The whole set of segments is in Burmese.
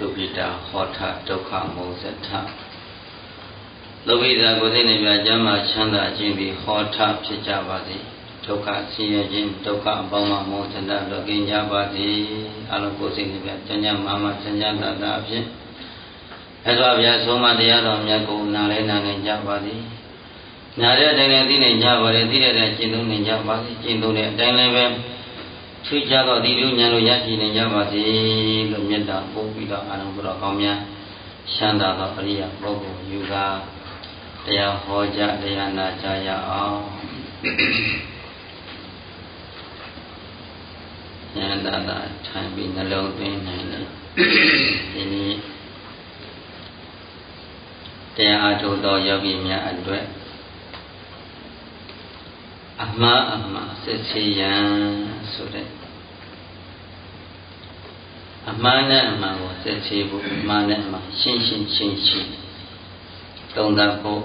တုပိတာဟောထဒုက္ခမောဇထလောကိတာကိုယ်စိတ်နှပြကျမ်းမာချမ်းသာခြင်းပြီးဟောထဖြစ်ကြပါစေဒုက္ခဆင်းရဲခြင်းဒုက္ခအပေါင်းမှမောဇထလွတ်ကင်းကြပါစေအလုံးကိုယ်စိတ်နှပြကျမ်းမာမှချမ်းသာတာအဖြစ်အစွာဗျာဆုံးမတရားတော်မြတ်ကိုနားလဲနာနိုင်ကြပါစေနားတဲ့အတိုင်းလည်းသိနိုင်ကြပါလေသိတဲ့အတိုင်းကျင့်သုံးနိုင်ကြပါစေကျင့်သုံးတဲ့အတိုင်းလည်းပဲထူးခြားသောဒီလိုဉာဏ်လိုရရှိနိုင်ကြပါစေလို့မေတ္တာပို့ပြီးတော့အာရုံတော်ကောင်းများချမ်းသာသောအရိယာပုဂ္ဂိုလ်ယူကားတရားဟောကြားတရားနာကြရအောင်ဉာဏ်သာထိုင်ပြီးနှလုံးသွင်းနိုင်တယ်ဒီနေ့တရားအားထုတ်သောယောဂီများအတွက်အမှားစစ်ဆေးရန်ဆိုတဲ့အမှားနဲ့အမှန်ကိုစစ်ဆေးဖို့အမှားနဲ့အမှန်ရှင်းသုံးသပ်ဖို့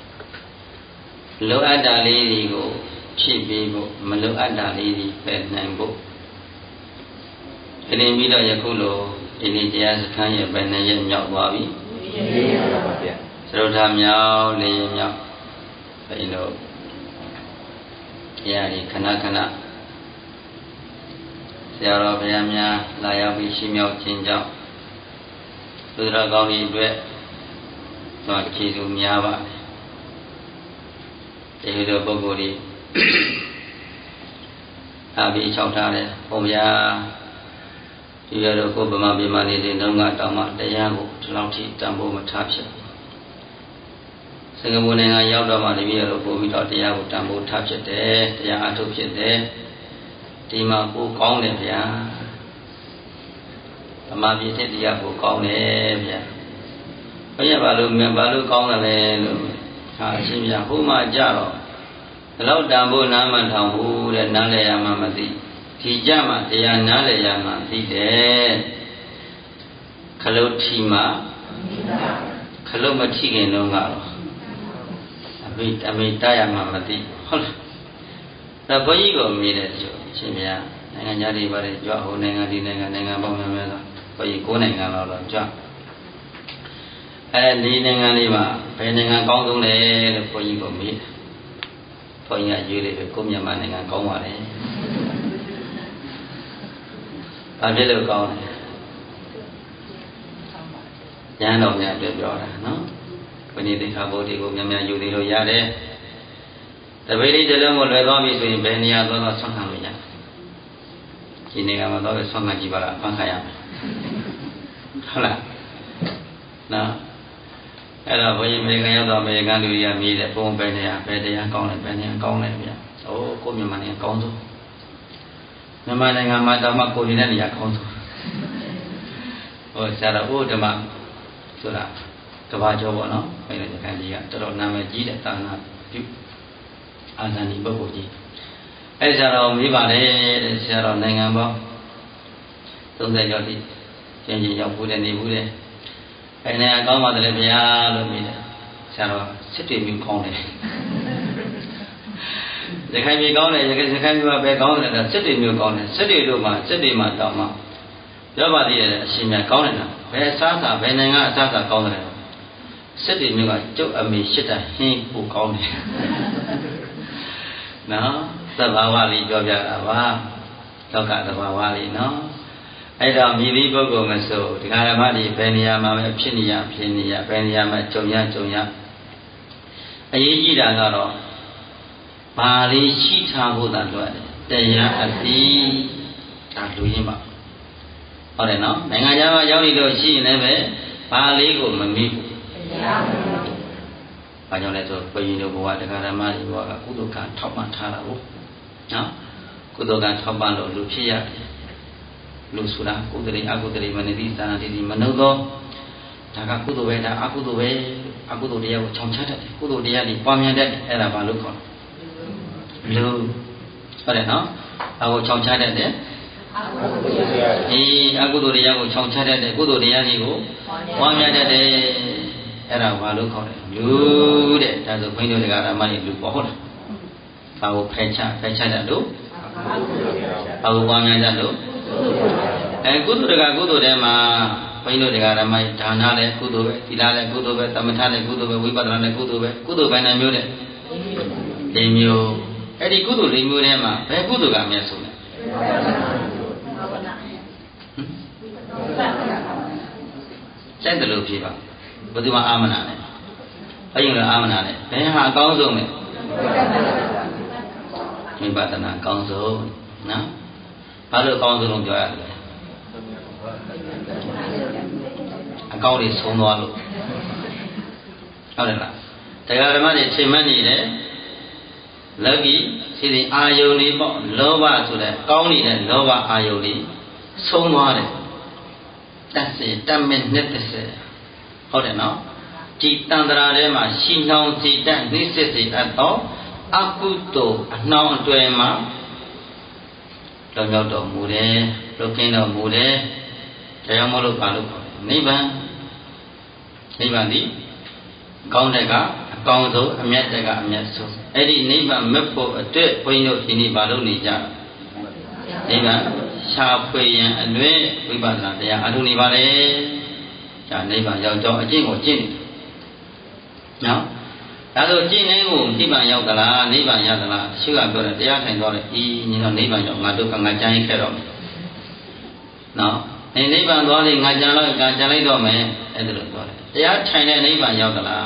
လိုအပ်တာလေးတွေကိုဖြည့်ပေးဖို့မလိုအပ်တာလေးတွေပယ်နိုင်ဖို့ပြင်ပြီးတော့ယခုလိုဒီနေ့တရားစခန်းရဲ့ဘယ်နှစ်ရက်မြောက်သွားပြီသရုပ်ထာမြောက်၄ရက်မြောက်ဘယ်လိုတရားဒီခဏဆရာတော်ဘုရားများလာရောက်ပြီးရှိမြောက်ခြင်းကြောင့်သုဒ္ဓကောင်းကြီးအတွက်တော့ကျေးဇူးများပါတယ်ဒီလိုပုဂ္ဂိုလ်တွေအဘိချောက်ထားတဲ့ဘုရားဒီရတော့ကိုယ်ဗမာပြည်မှာနေစဉ်တုန်းကတောင်မှတရားကိုဒီလောက်ထိတန်ဖိုးမထားဖြစ်စင်ကာပူနိုင်ငံရောက်တော့မှတပည့်တော်ပို့ပြီးတော့တရားကိုတန်ဖိုးထားဖြစ်တယ်တရားအထုတ်ဖြစ်တယ်ဒီမှာပို့ကောင်းတယ်ဗျာဗမာပြည်တဲ့တရားပို့ကောင်းတယ်ဗျာဘယ်ရဘာလို့ကောင်းတယ်လဲလို့ဟာအရှင်းပြဟိုမှာကြတော့ဒီလောက်တန်ဖိုးနားမထောင်ဘူးတဲ့နားလဲရမှမသိဒီကြမှာတရားနားလဲရမှသိတယ်ခလုတ်ထီမှာခလုတ်မထီခင်တော့ကတော့အမိတရမှမသိဟုတ်လားဒါဘုန်းကြီးကိုမြည်တယ်ဆိုရှင်ဗျာနိုင်ငံသားတွေပါတယ်ကြွဟိုနိုင်ငံဒီနိုင်ငံပေါင်းများများဆိုဘုန်းကြီး9နိုင်ငံလောက်တော့ကြွဒီနိုင်ငံလေးမှာဘယ်နိုင်ငံကောင်းဆုံးလဲလို့ဘုန်းကြီးကိုမြည်တယ်ဘုန်းကြီးကရွေးလိုက်တယ်ကိုမြန်မာနိုင်ငံကောင်းပါလေဘာဖြစ်လို့ကောင်းလဲဉာဏ်တော်များအတွက်ပြောတာနော်ဘုန်းကြီးသိက္ခာပုဒ်တွေကိုများများယူသေးလို့ရတယ်တပည့်လေးတစ်လုံးကိုလွယ်သွားပြီဆိုရင်ဘယ်နေရာသွားဆွမ်းခံလို့ရတယ်ဒီနေရာမှာတော့ဆွမ်းခံကြည့်ပါလားဖန်ခါရမယ်ဟုတ်လားနော်အဲ့တော့ဘုန်းကြီးအမေရိကန်ရောက်တော့အမေရိကန်လူကြီးကမြည်တယ်ဘုံပဲနေရာဘယ်တရားကောင်းလဲဘယ်နေရာကောင်းလဲဗျာအိုးကိုမြန်မာနိုင်ငံကောင်းဆုံးမြန်မာနိုင်ငံမှာတော့မှကိုယ်နေတဲ့နေရာကောင်းဆုံးဟိုဆရာတော်ဓမ္မဆိုတာကဘာကျော်ပေါ့နော်ဘယ်လိုခံကြီးကတော်တော်နာမည်ကြီးတဲ့သာနာပြုအာဇာနည်ပုဂ္ဂိုလ်ကြီးအဲ့ဆရာတော်မေးပါလေတဲ့ဆရာတော်နိုင်ငံပေါင်း30ကျော်တိကျင်းရောက်ဘူးတဲ့နေဘူးတဲ့အဲ့နေရာကောင်းပါတယ်ဗျာလို့မေးတယ်ဆရာတော်စစ်တွေမျိုးကောင်းတယ်ရခိုင်မျိုးကောင်းတယ်ရခိုင်မျိုးကပဲကောင်းတယ်စစ်တွေမျိုးကောင်းတယ်စစ်တွေတို့မှာတောင်မှပြောပါသေးတယ်အရှင်မြတ်ကောင်းတယ်နော်ဘယ်အစားဘယ်နိုင်ငံအစားကောင်းတယ်စစ်တွေမျိုးကကျုပ်အမေရှစ်တာဟင်းပိုကောင်းတယ်နော်သဘာဝလေးပြောပြတာပါလောကသဘာဝလေးနော်အဲ့တော့မြည်သည့်ပုဂ္ဂိုလ်မဆိုဒကာဓမ္မတွေဘယ်နေရာမှာပဲဖြစ်နေရဘယ်နေရာမှာကြုံရအရေးကြီးတာကတော့ဘာလေးရှိထားဖို့သာလွတ်တယ်တရားအသိဒါလူရင်းပါဟုတ်တယ်နော်နိုင်ငံခြားမှာရောက်နေလို့ရှိရင်လည်းပဲဘာလေးကိုမမိဘူးဘာကြောင့်လဲဆိုဘုရင်တို့ဘဝတရားဓမ္မတွေဘဝကကုသကံထောက်ပံ့ထားတာဟုတ်နော်ကုသကံထောက်ပံ့လို့လူဖြစ်ရတယ်လူဆိုတာကုသရိအကုသရိမနတိသာနာတိမနုသောဒါကကုသပဲဒါအကုသပဲအကုသတရားကိုခြောင်ချတတ်တယ်ကုသတရားတွေပွားများတတ်တယ်အဲ့ဒါဘာလို့ခေါ်လဲလူဟုတ်တယ်နော်အကိုခြောင်ချတတ်တယ်အကုသတရားကိုခြောင်ချတတ်တယ်ကုသတရားတွေကိုပွားများတတ်တယ်အဲ့ဒါဘာလို့ခေါ်လဲလူတဲ့ဒါဆိုဘုန်းကြီးတို့တရားဓမ္မရဲ့လူပေါ့ဟုတ်လားဘာကိုဖယ်ချတတ်လို့ဘာကိုပွားများတတ်လို့ကုသိုလ်တကကုသိုလ်ထဲမှာဘုန်းကြီးတို့တရားဓမ္မဒါနလည်းကုသိုလ်ပဲသီလလည်းကုသိုလ်ပဲသမထလည်းကုသိုလ်ပဲဝိပဿနာလည်းကုသိုလ်ပဲကုသိုလ်ပဲနှမျိုးတဲ့၄မျိုးအဲ့ဒီကုသိုလ်၄မျိုးထဲမှာဘယ်ကုသိုလ်ကအမြတ်ဆုံးလဲစိုက်တယ်လို့ဖြေပါဘယ်သူမှအာမနာနဲ့အရင်ကအာမနာနဲ့ဘယ်ဟာအကောင်းဆုံးလဲဝိပဿနာအကောင်းဆုံးနော်ဘာလို့အကောင်းဆုံးလို့ပြောရလဲအကောင်းတွေဆုံးသွားလို့ဟုတ်တယ်လားတရားဓမ္မတွေချိန်မှတ်နေတယ်လောကီစီစဉ်အာယုန်တွေပေါ့လောဘဆိုတဲ့ကောင်းနေတဲ့လောဘအာယုန်တွေဆုံးသွားတယ်တက်စေတက်မဲ့နဲ့တက်စေဟုတ်တယ်နော်ဒီတန်ត្រာထဲမှာရှင်းနှောင်းစေတတ်နှိစစ်စေအပ်သောအကုသိုလ်အနှောင်းအတွယ်မှာလွန်မြောက်တော်မူတယ်လွတ်ကင်းတော်မူတယ်ဒါကြောင့်မလို့ပါလို့နိဗ္ဗာန်ဒီကောင်းတဲ့ကအကောင်းဆုံးအမြတ်တဲ့ကအမြတ်ဆုံးအဲ့ဒီနိဗ္ဗာန်မက်ဖို့အတွက်ဘုန်းကြီးတို့ဒီနေ့ဘာလို့နေကြနိဗ္ဗာန်ရှားဖွေရန်အလွဲဝိပဿနာတရားအထုနေပါလေဒါနိဗ္ဗာန်ရောက်တော့အကျင့်ကိုကျင့်နေနော်ဒါဆိုကျင့်နေကိုနိဗ္ဗာန်ရောက်သလားနိဗ္ဗာန်ရသလားရှုကပြောတယ်တရားထိုင်သွားတယ်ညီတော့နိဗ္ဗာန်ရောက်ငါတို့ကငါကြံရင်ခဲ့တော့မယ်နော်နိဗ္ဗာန်သွားလေငါကြံလိုက်တော့မယ်အဲ့ဒါလိုပြောတယ်တရားထိုင်တဲ့နိဗ္ဗာန်ရောက်သလား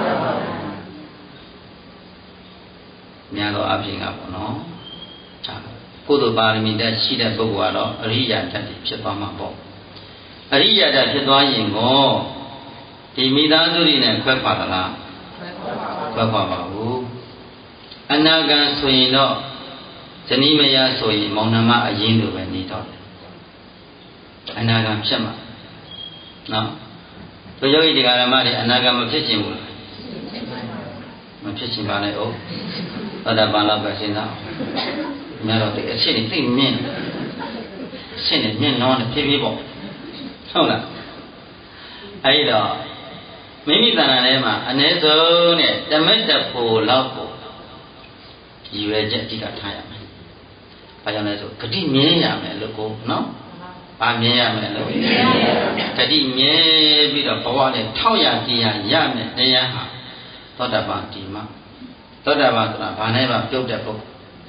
များတော့အပြင်ကပေါ့နော်ကုသိုလ်ပါရမီတက်ရှိတဲ့ပုဂ္ဂိုလ်ကတော့အရိယာဓာတ်ဖြစ်သွားမှာပေါ့အရိယာဓာတ်ဖြစ်သွားရင်ကိုဒီမိသားစုတွေနဲ့ခွဲခွာသလားခွဲခွာပါဘူးအနာဂံဆိုရင်တော့ဇနီးမယားဆိုရင်မောင်နှမအရင်လိုပဲနေတော့တယ်အနာဂံဖြစ်မှာနော်ဘုရားကြီးတရားဓမ္မတွေအနာဂံမဖြစ်ချင်ဘူးမဖြစ်ချင်ပါနဲ့ဟုတ်သောတာပန်လောက်ပဲစဉ်းစားများတော့ဒီအချက်တွေသိမြင်အချက်တွေမြင်တော့ဖြည်းဖြည်းပေါ့ဟုတ်လားအဲ့တော့မိမိတဏ္ဍာထဲမှာအ ਨੇ ဆုံးနဲ့တမက်တဖို့လောက်ကိုရည်ရွယ်ချက်အဓိကထားရမယ်။ဘာကြောင့်လဲဆိုဂတိမြင်ရမယ်လို့ကိုနော်။ဘာမြင်ရမယ်လို့ဂတိမြင်ပြီးတော့ဘဝနဲ့ထောက်ရကြည်ရမယ်တရားဟာသောတာပန်ဒီမှာသောတာပန်ဆိုတာဘာနဲ့မှပြုတ်တဲ့ပုဂ္ဂိုလ်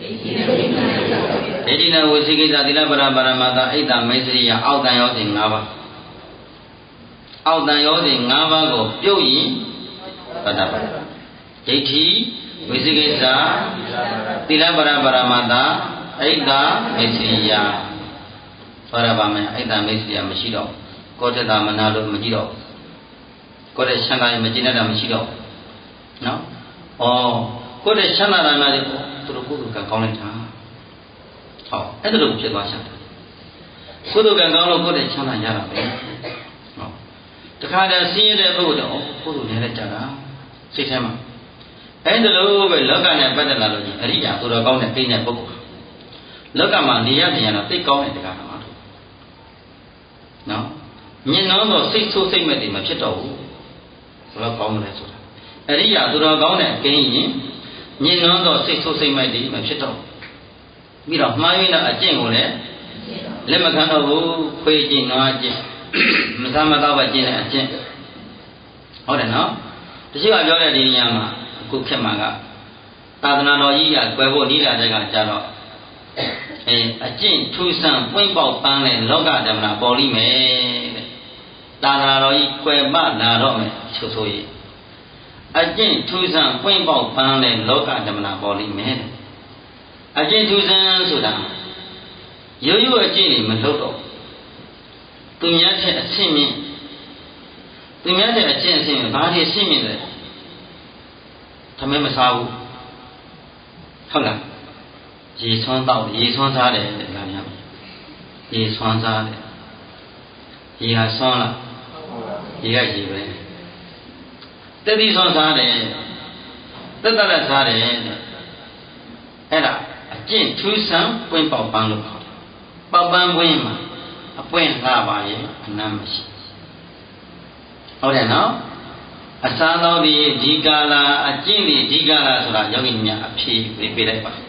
ဒိဋ္ဌိနဲ့ဝစီကိစ္စသီလပရပါရမတ္တအိတ်တမိတ်စရိယအောက်တန်ရောစဉ်၅ပါးအောက်တန်ရောစဉ်၅ပါးကိုပြုတ်ရင်သောတာပန်ဒိဋ္ဌိဝစီကိစ္စသီလပရပါရမတ္တအိတ်တမိတ်စရိယသောတာပန်မှာအိတ်တမိတ်စရိယမရှိတော့ကောဋ္ဌတာမနာလို့မကြည့်တော့ကောဋ္ဌချမ်းသာရင်မကျင့်တတ်တာမရှိတော့နော်ကိုယ်တည်းချမ်းသာတာများတယ်သူတို့ကုသိုလ်ကံကောင်းလိုက်တာဟောအဲ့ဒါလိုဖြစ်သွားရှာတယ်ကုသိုလ်ကံကောင်းလို့ကိုယ်တည်းချမ်းသာရတာပဲဟောတခါတည်းဆင်းရဲတဲ့ပုဂ္ဂိုလ်တော့ကုသိုလ်နဲ့လည်းကြတာစိတ်ထဲမှာအဲ့ဒါလိုပဲလောကနဲ့ပတ်သက်လာလို့ကြီးအရိယာသူတော်ကောင်းတဲ့သိတဲ့ပုဂ္ဂိုလ်လောကမှာနေရနေရတော့သိကောင်းတဲ့တရားတော်နော်မြင်တော့စိတ်ဆိုးစိတ်မဲ့တွေမဖြစ်တော့ဘူးဘယ်တော့ကောင်းမလဲဆိုတာအရိယာသူတော်ကောင်းတဲ့ကင်းရင်ညင်နှောသောစိတ်ဆိုးစိတ်မိုက်တွေမဖြစ်တော့ပြီးတော့မှားရင်းတဲ့အကျင့်ကိုလည်းလက်မခံတော့ဘူးခွေးကျင့်နွားကျင့်မစားမတော့ပဲကျင့်တဲ့အကျင့်ဟုတ်တယ်နော်တချို့ကပြောတဲ့ဒီနေရာမှာအခုခက်မှာကသာသနာတော်ကြီးကကွယ်ဖို့နီးလာတဲ့ကကြတော့အကျင့်ထူးဆန်းပွင့်ပေါက်ပန်းတဲ့လောကဓမ္မနာပေါ်လိမ့်မယ်တဲ့သာသနာတော်ကြီးကွယ်ပလာတော့မယ်ဆိုရင်အကျင့်ထူးဆန်းပွင့်ပေါက်ပန်းတဲ့လောကဓမ္မနာပေါ်လိမ့်မယ်အကျင့်ထူးဆန်းဆိုတာရိုးရိုးအကျင့်တွေမလုပ်တော့သူများတဲ့အဆင့်မြင့်သူများတဲ့အကျင့်အဆင့်ဘာတွေဆင့်မြင့်လဲသမင်းမစားဘူးဟုတ်လားရေဆွမ်းတော့ရေဆွမ်းစားတယ်တဲ့လားများရေဆွမ်းစားတယ်ရေဟာဆွမ်းလားရေကရေပဲတတိဆွမ်းစားတယ်တက်တက်လက်စားတယ်အဲ့ဒါအကျင့်ထူးဆန်းပွင့်ပေါက်ပန်းလို့ခေါ်တယ်ပေါက်ပန်းပွင့်မှာအပွင့်လှပါရဲ့အနမ်းမရှိဟုတ်တယ်နော်အစားတော်ဒီဒီကာလအကျင့်ဒီကာလဆိုတာယောဂီများအဖြေပေးလိုက်ပါ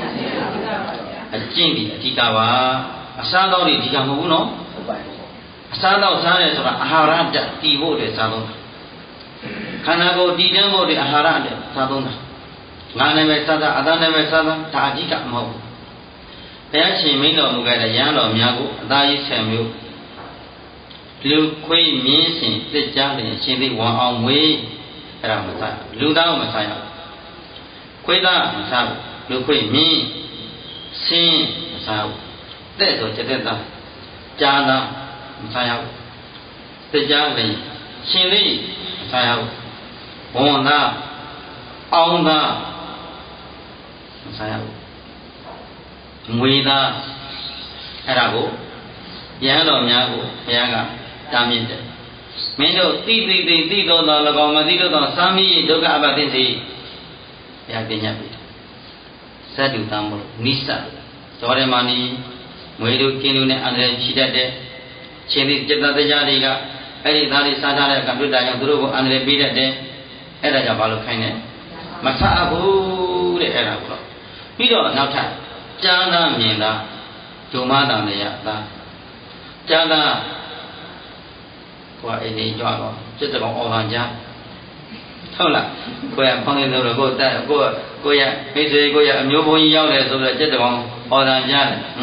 အကျင့်ဒီအဓိကပါအစားတော်ဒီဒီကမဟုတ်ဘူးနော်အစားတော့စားတယ်ဆိုတာအာဟာရတက်တည်ဖို့အတွက်စားသုံးတာခန္ဓာကိုယ်တည်တံ့ဖို့အတွက်အာဟာရအတွက်စားသုံးတာငါနဲ့ပဲစားတာအသားနဲ့ပဲစားတာဒါအဓိကမဟုတ်ဘူးဘုရားရှင်မိန့်တော်မူခဲ့တဲ့ရဟန်းတော်များကိုအသားကြီး10မျိုးလူခွေးမြင်းရှင်တစ်ကြားလျင်ရှင်သိဝံအောင်မွေးအဲ့ဒါမစားလူသားမစားရခွေးသားမစားဘူးလူခွေးမြင်းဆင်းမစားဘူးတဲ့ဆိုကျတဲ့သားကြားသားမစားရဘူးတစ်ကြားလျင်ရှင်သိမစားရဘူးဘုံသားအောင်သားမစားရဘူးငွေသားအဲ့ဒါကိုရဟန်းတော်များကိုဘုရားကတားမြစ်တယ်မင်းတို့သိတော်တော်၎င်းမသိတော့သာမိဒုက္ခအပသိစေဘုရားပညာပေးတယ်သတ္တုတံမို့နိစ္စတော်တယ်မာနီငွေတို့ကင်းတို့နဲ့အန္တရာယ်ရှိတတ်တဲ့ရှင်သည်จิตတရားတွေကအဲ့ဒီသားတွေစားထားတဲ့ကံပြတာကြောင့်သူတို့ကိုအန္တရာယ်ပေးတတ်တယ်အဲ့ဒါကြောင့်ဘာလို့ခိုင်းလဲမဆအပ်ဘူးတဲ့အဲ့ဒါကိုတော့ပြီးတော့နောက်ထပ်ကြားသားမြင်သားဒုမသာမယသားကြားသားကိုယ်အိမ်နေကြတော့จิตကောင်အော်ခံကြဟုတ်လားကိုယ်ကဖောင်းနေလို့ကိုယ်တက်ကိုယ်ရမိတ်ဆွေကိုယ်ရအမျိုးဘုန်းကြီးရောက်တယ်ဆိုတော့จิตကောင်အော်ခံကြတယ်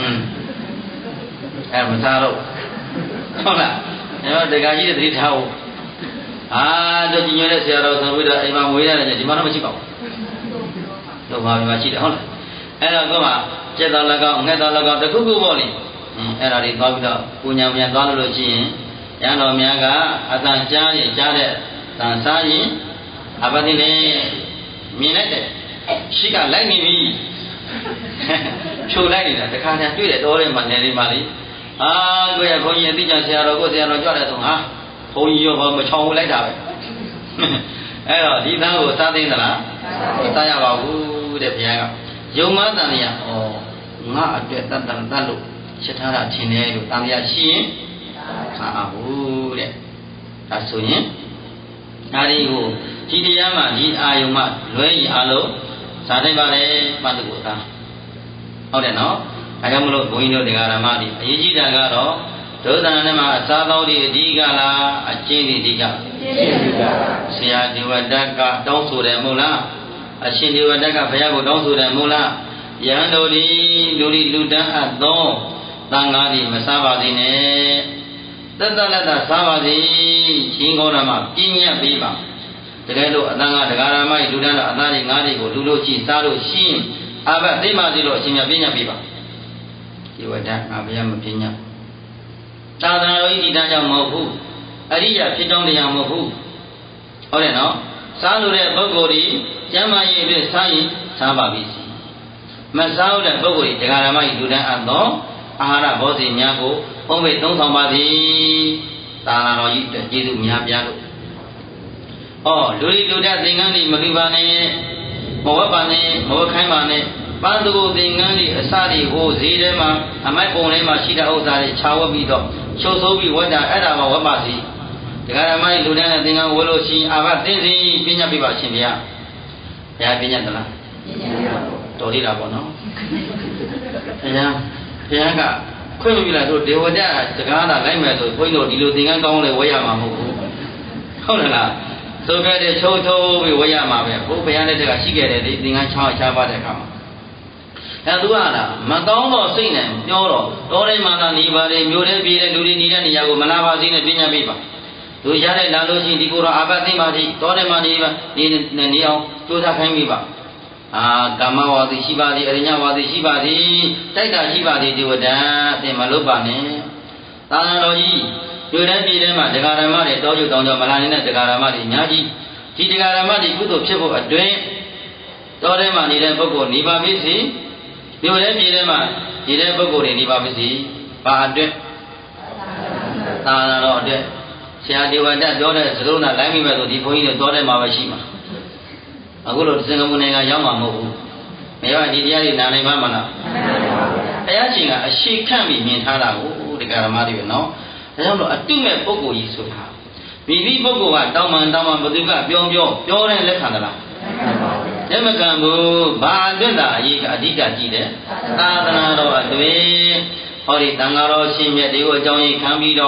အဲ့မစားတော့ဟုတ်လားကျွန်တော်တက္ကကြီးတဲ့သတိထားဖို့တို့ကြီးညွှန်းတဲ့ဆရာတော်ဆိုပြီးတော့အိမ်မှာမွေးရတယ်ဒီမှာတော့မရှိပါဘူးတော့ဘာမှရှိတယ်ဟုတ်လားအဲ့တော့ကိုယ်ကจิตတော်၎င်းငှက်တော်၎င်းတခုခုပေါ့လေအဲ့ဒါတွေသွားပြီးတော့ပူညာပြန်သွားလို့ရှိရင်ရဟန်းတော်များကအတန်ကြားရင်ကြားတဲ့တန်စားရင်အပတိနဲ့မြင်လိုက်တယ်ရှိကလိုက်နေပြီဖြိုလိုက်နေတာတခါတည်းတွေ့တယ်တော်တယ်မှနယ်လေးမှလေကိုယ့်ရဲ့ဘုန်းကြီးအသိဉာဏ်ဆရာတော်ကိုဆရာတော်ကြွတယ်ဆိုဟာဘုန်းကြီးရောမချောင်ဘူးလိုက်တာပဲအဲ့တော့ဒီသားကိုစားသိသလားမစားရပါဘူးတဲ့ဘုရားကယုံမတန်ရငါအတွက်တတ်လို့ချက်ထားတာထင်တယ်လို့တန်ရရှိရင်ခါအဘူးတဲ့ဒါဆိုရင်ဒါဒီကိုဒီတရားမှဒီအာယုံမှလွဲရင်အလုံးစားနိုင်ပါလေပတ်သူကိုသားဟုတ်တယ်နော်ဒါကြောင့်မလို့ဘုန်းကြီးတို့တရားဓမ္မတွေအရေးကြီးတာကတော့ဒုသနာနဲ့မှာအစားသောက်တွေအဓိကလားအကျင့်တွေအဓိကဆရာဒေဝတတ်ကတောင်းဆိုတယ်မဟုတ်လားအရှင်ဒေဝတတ်ကဘုရားကိုတောင်းဆိုတယ်မဟုတ်လားယဟန်တို့ဒီလူတန်းအပ်သောသံဃာတွေမစားပါစေနဲ့သက်သက်လက်သက်စားပါစေရှင်ကောဓမ္မပြည့်ညတ်ပေးပါတကယ်လို့အတန်ကဒကာရမကြီးလူတန်းတော့အသားတွေငါးတွေကိုလူလို့ကြည့်စားလို့ရှိရင်အဘသိမှစီလို့အရှင်မြတ်ပြည့်ညတ်ပေးပါဒီဝတ္တငါဘုရားမပြည့်ညတ်သာသနာတော်ဤဒီတန်းကြောင့်မဟုတ်ဘူးအရိယာဖြစ်ကြောင်းတရားမဟုတ်ဘူးဟုတ်တယ်နော်စားလို့တဲ့ပုဂ္ဂိုလ်ဒီကျမ်းမာရေးအတွက်စားရင်စားပါပြီစီမစားလို့တဲ့ပုဂ္ဂိုလ်ဒီဒကာရမကြီးလူတန်းအပ်သောအာဟာရဘောဇဉ်များကိုဘုံမိတ်သုံးဆောင်ပါသည်သာသနာတော်ကြီးအတွက်ကျေးဇူးများပြားလို့လူတတ်သင်္ကန်းဒီမလူပါနဲ့မဝတ်ပါနဲ့မဝတ်ခိုင်းပါနဲ့ပန်းသူကိုသင်္ကန်းဒီအစတွေဟိုဈေးထဲမှာအမိုက်ပုံထဲမှာရှိတဲ့ဥစ္စာတွေခြာဝတ်ပြီးတော့ချုပ်ဆိုးပြီးဝတ်တာအဲ့ဒါမှဝတ်ပါစီဒကာရမကြီးလူတန်းတဲ့သင်္ကန်းဝတ်လို့ရှိရင်အာဘသိစီပြညတ်ပြပါရှင်ဗျာဘုရားပြညတ်သလားတော်သေးတာပေါ့နော်ဘုရားကခွင့်မပြုလိုက်ဆိုဒေဝတတကားတာလိုက်မယ်ဆိုဘုန်းကြီးတို့ဒီလိုသင်္ကန်းကောင်းလေဝယ်ရမှာမဟုတ်ဘူးဟုတ်လားဆိုခဲ့တဲ့ချိုးပြီးဝယ်ရမှာပဲဘုရားလက်ထက်ကရှိခဲ့တယ်ဒီသင်္ကန်းချောင်းချပါတဲ့အခါမှာသူကလားမကောင်းတော့စိတ်နဲ့ပြောတော့တောထဲမှာသာနေပါလေမြို့ထဲပြည်တဲ့လူတွေနေတဲ့နေရာကိုမလာပါစေနဲ့ပြညာပေးပါသူရတဲ့လာလို့ရှိရင်ဒီကိုယ်တော်အာဘသိပါတိတောထဲမှာနေအောင်ကြိုးစားခိုင်းပေးပါကာမဝါစီရှိပါသည်အရိညဝါစီရှိပါသည်တိုက်တာရှိပါသည်ဒီဝတ္တအသင်မလုပ်ပါနဲ့သာသနာတော်ကြီးလူတိုင်းပြည်ထဲမှာဒကာရမတွေတောကျတောင်းကြမလာနေတဲ့ဒကာရမတွေအများကြီးဒီဒကာရမတွေကုသိုလ်ဖြစ်ဖို့အတွင်းတောထဲမှာနေတဲ့ပုဂ္ဂိုလ်နေပါပြီစီလူတိုင်းပြည်ထဲမှာနေတဲ့ပုဂ္ဂိုလ်တွေနေပါပြီစီဘာအတွက်သာသနာတော်အတွက်ဆရာဒေဝတပြောတဲ့သရုံးနာလိုင်းမိမဲ့ဆိုဒီဘုန်းကြီးတွေတောထဲမှာပဲရှိမှာအခုလိုစင်ကာပူနိုင်ငံရောက်မှာမဟုတ်ဘူးမရောက်ဒီတရားတွေနားနိုင်ပါမလားဘုရားရှင်ကအရှိခန့်ပြီးမြင်ထားတာကိုဒကာရမတွေပဲနော်ဒါကြောင့်လို့အတုမဲ့ပုဂ္ဂိုလ်ကြီးဆိုတာမိမိပုဂ္ဂိုလ်ကတောင်းမှန်ဘသူကပြောတဲ့လက်ခံသလားလက်မခံဘူးဘာအတွက်သာအရေးကအဓိကကြည့်တယ်သာသနာတော်အတွင်းဟောဒီတန်ဃာတော်ရှင်မြတ်တွေကိုအကြောင်းကြီးခံပြီးတော့ဒ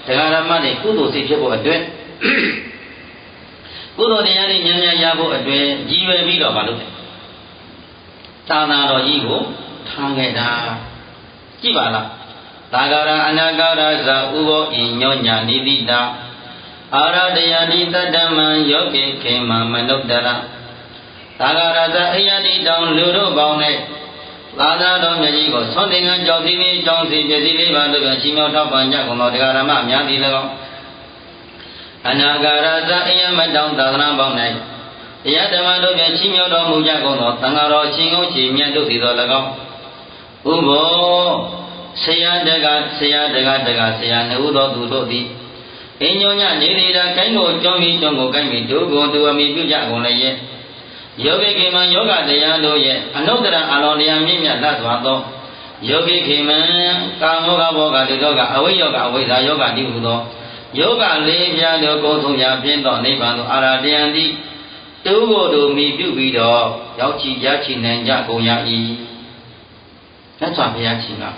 တရားဓမ္မတွေကုသိုလ်စိတ်ဖြစ်ဖို့အတွက်ကုသိုလ်တရားတွေဉာဏ်ဉာဏ်ရဖို့အတွက်ရည်ရွယ်ပြီးတော့မလုပ်သာသနာတော်ကြီးကိုထားခဲ့တာကြည့်ပါလားသာဂရအနာဂရဇာဥဘောဣညောညာနိတိတာအာရတယတိတတ္တမံယောဂေခေမမနုဿရသာဂရဇာအယတိတောင်လူတို့ပေါင်းနဲ့သာသနာတော်မြတ်ကြီးကိုသွန်သင်္ကန်းကြောင့်စီလေးကြောင့်စီပစ္စည်းလေးပါတို့ပြန်ချီးမြှောက်ထောက်ပံ့ကြကုန်သောတရားဓမ္မအများကြီး၎င်းအနာဂရဇာအယမတောင်သာသနာပေါင်း၌တရားဓမ္မတို့ပြန်ချီးမြှောက်တော်မူကြကုန်သောသံဃာတော်ရှင်ကုန်းရှင်မြတ်တို့သည်သော၎င်းဥဘောဆရာတကဆရာနှစ်ဦးသောသူတို့သည်အညောညနေရီတာကိုင်းကိုကျွမ်းပြီးကျွမ်းကိုကိုင်းပြီးတို့ကိုသူအမိပြုကြကုန်လည်းရဲ့ယောဂိခေမံယောဂတရားတို့ရဲ့အနုတ္တရအလောတရားမြင့်မြတ်လက်စွာသောယောဂိခေမံကာမောဂဘောဂတိတို့ကအဝိယောဂအဝိဇ္ဇာယောဂတိဟုသောယောဂလေးပြားတို့ကိုယ်ဆုံးရာပြင်းသောနိဗ္ဗာန်သို့အာရတယံတိတူကိုယ်တို့မိပြုပြီးတော့ရောက်ချီရချီနိုင်ကြကုန်ရ၏လက်စွာဘုရားရှင်က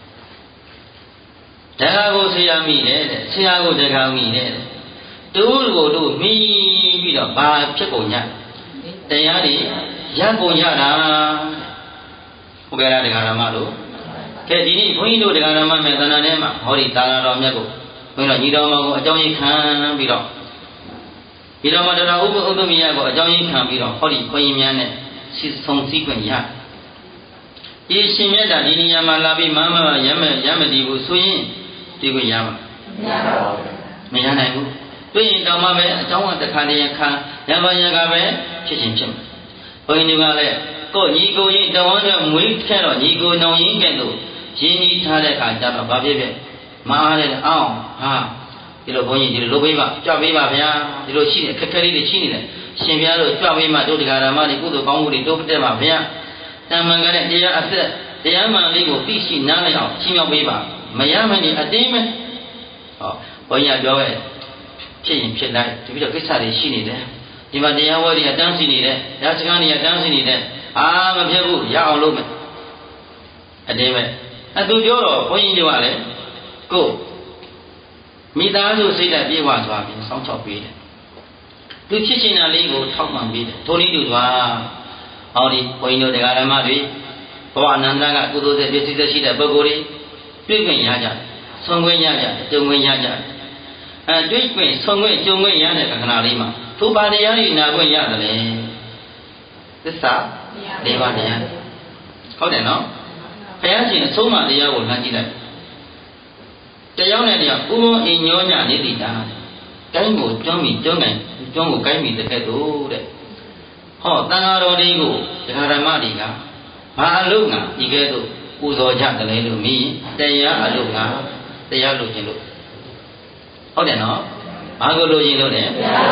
တရားကိုဆရာမိတယ်တဲ့ဆရာကိုတရားမိတယ်တဲ့တူကိုတို့မိပြီးတော့ဘာဖြစ်ကုန်ကြတရားတွေရကုန်ရတာဟုတ်ကဲ့လားတရားဓမ္မတို့ကဲဒီနေ့ဘုန်းကြီးတို့တရားဓမ္မမဲ့သဏ္ဍာန်ထဲမှာဟောဒီသာသနာတော်မြတ်ကိုဘုန်းကြီးတို့ညီတော်မကိုအကြောင်းကြီးခံပြီးတော့ဒီတော်မှာတရားဥပ္ပဥဒ္ဓမိယကိုအကြောင်းကြီးခံပြီးတော့ဟောဒီဘုန်းကြီးများနဲ့ဆုံစည်းခွင့်ရဒီရှင်မြတ်တာဒီနေရာမှာလာပြီးမမရမတည်ဘူးဆိုရင်ဒီကိုရမှာမရနိုင်ဘူးတွေ့ရင်တောင်မှပဲအကြောင်းကတခါတည်းခံရပါရကပဲဖြစ်ချင်းဖြစ်မှာဘုန်းကြီးတို့ကလည်းကိုညီကိုရင်တဝန်းနဲ့မွေးခဲ့တော့ညီကိုနောင်ရင်ကဲ့သို့ရင်းနှီးထားတဲ့အခါကျတော့ဘာဖြစ်ဖြစ်မအားတဲ့အောင်ဟာဒီလိုဘုန်းကြီးဒီလိုလုပ်ပေးပါကြွပေးပါဗျာဒီလိုရှိတယ်ခက်ခဲလေးတွေရှိနေတယ်ရှင်ဘုရားတို့ကြွပေးမှတို့တရားဓမ္မတွေကုသိုလ်ကောင်းမှုတွေတိုးတက်ပါဗျာတမန်ကလည်းတရားအသက်တရားမှန်လေးကိုသိရှိနားလည်အောင်ရှင်းပြပေးပါမရမနေအတင်းပဲဟောဘုန်းကြီးပြောခဲ့ဖြစ်ရင်ဖြစ်လိုက်ဒီပြီးတော့ကိစ္စတွေရှိနေတယ်ဒီမှာတရားဝဲတွေအတန်းစီနေတယ်တရားစခန်းတွေအတန်းစီနေတယ်အာမဖြစ်ဘူးရအောင်လုပ်မယ်အတင်းပဲအတူပြောတော့ဘုန်းကြီးတို့ကလည်းကိုမိသားစုစိတ်ဓာတ်ပြေဝသွားပြီးစောင့်ချောက်ပေးတယ်သူဖြစ်ချင်တာလေးကိုထောက်ပံ့ပေးတယ်ထိုနည်းတူစွာဟောဒီဘုန်းကြီးတို့တရားဓမ္မတွေဘဝအနန္တကကုသိုလ်ဆက်ပြည့်စည်သက်ရှိတဲ့ပုဂ္ဂိုလ်တွေတွေ့ခွင့်ရကြတယ်ဆုံးခွင့်ရကြတယ်ကြုံခွင့်ရကြတယ်တွေ့ခွင့်ဆုံးခွင့်ကြုံခွင့်ရတဲ့ခဏလေးမှာသူပါတရားတွေနာခွင့်ရတယ်လေသစ္စာ၄ပါးတရားဟုတ်တယ်နော်ဘုရားရှင်အဆုံးအမတရားကိုလမ်းကြည့်လိုက်တရားနဲ့တရားဥပုံအညောညနေတိတာကိုင်းကိုကျွမ်းပြီးကျွမ်းကိုကိုင်းပြီးတဲ့သို့တဲ့ဟောတန်ဃာတော်တွေကိုတရားဓမ္မတွေကဘာအလုပ်ငါဒီကဲသို့ပူဇော်ကြတယ်လေလို့မြည်တရားအလုပ်ငါတရားလို့ခြင်းလို့ဟုတ်တယ်နော်ဘာကိုလို့ခြင်းလို့လဲ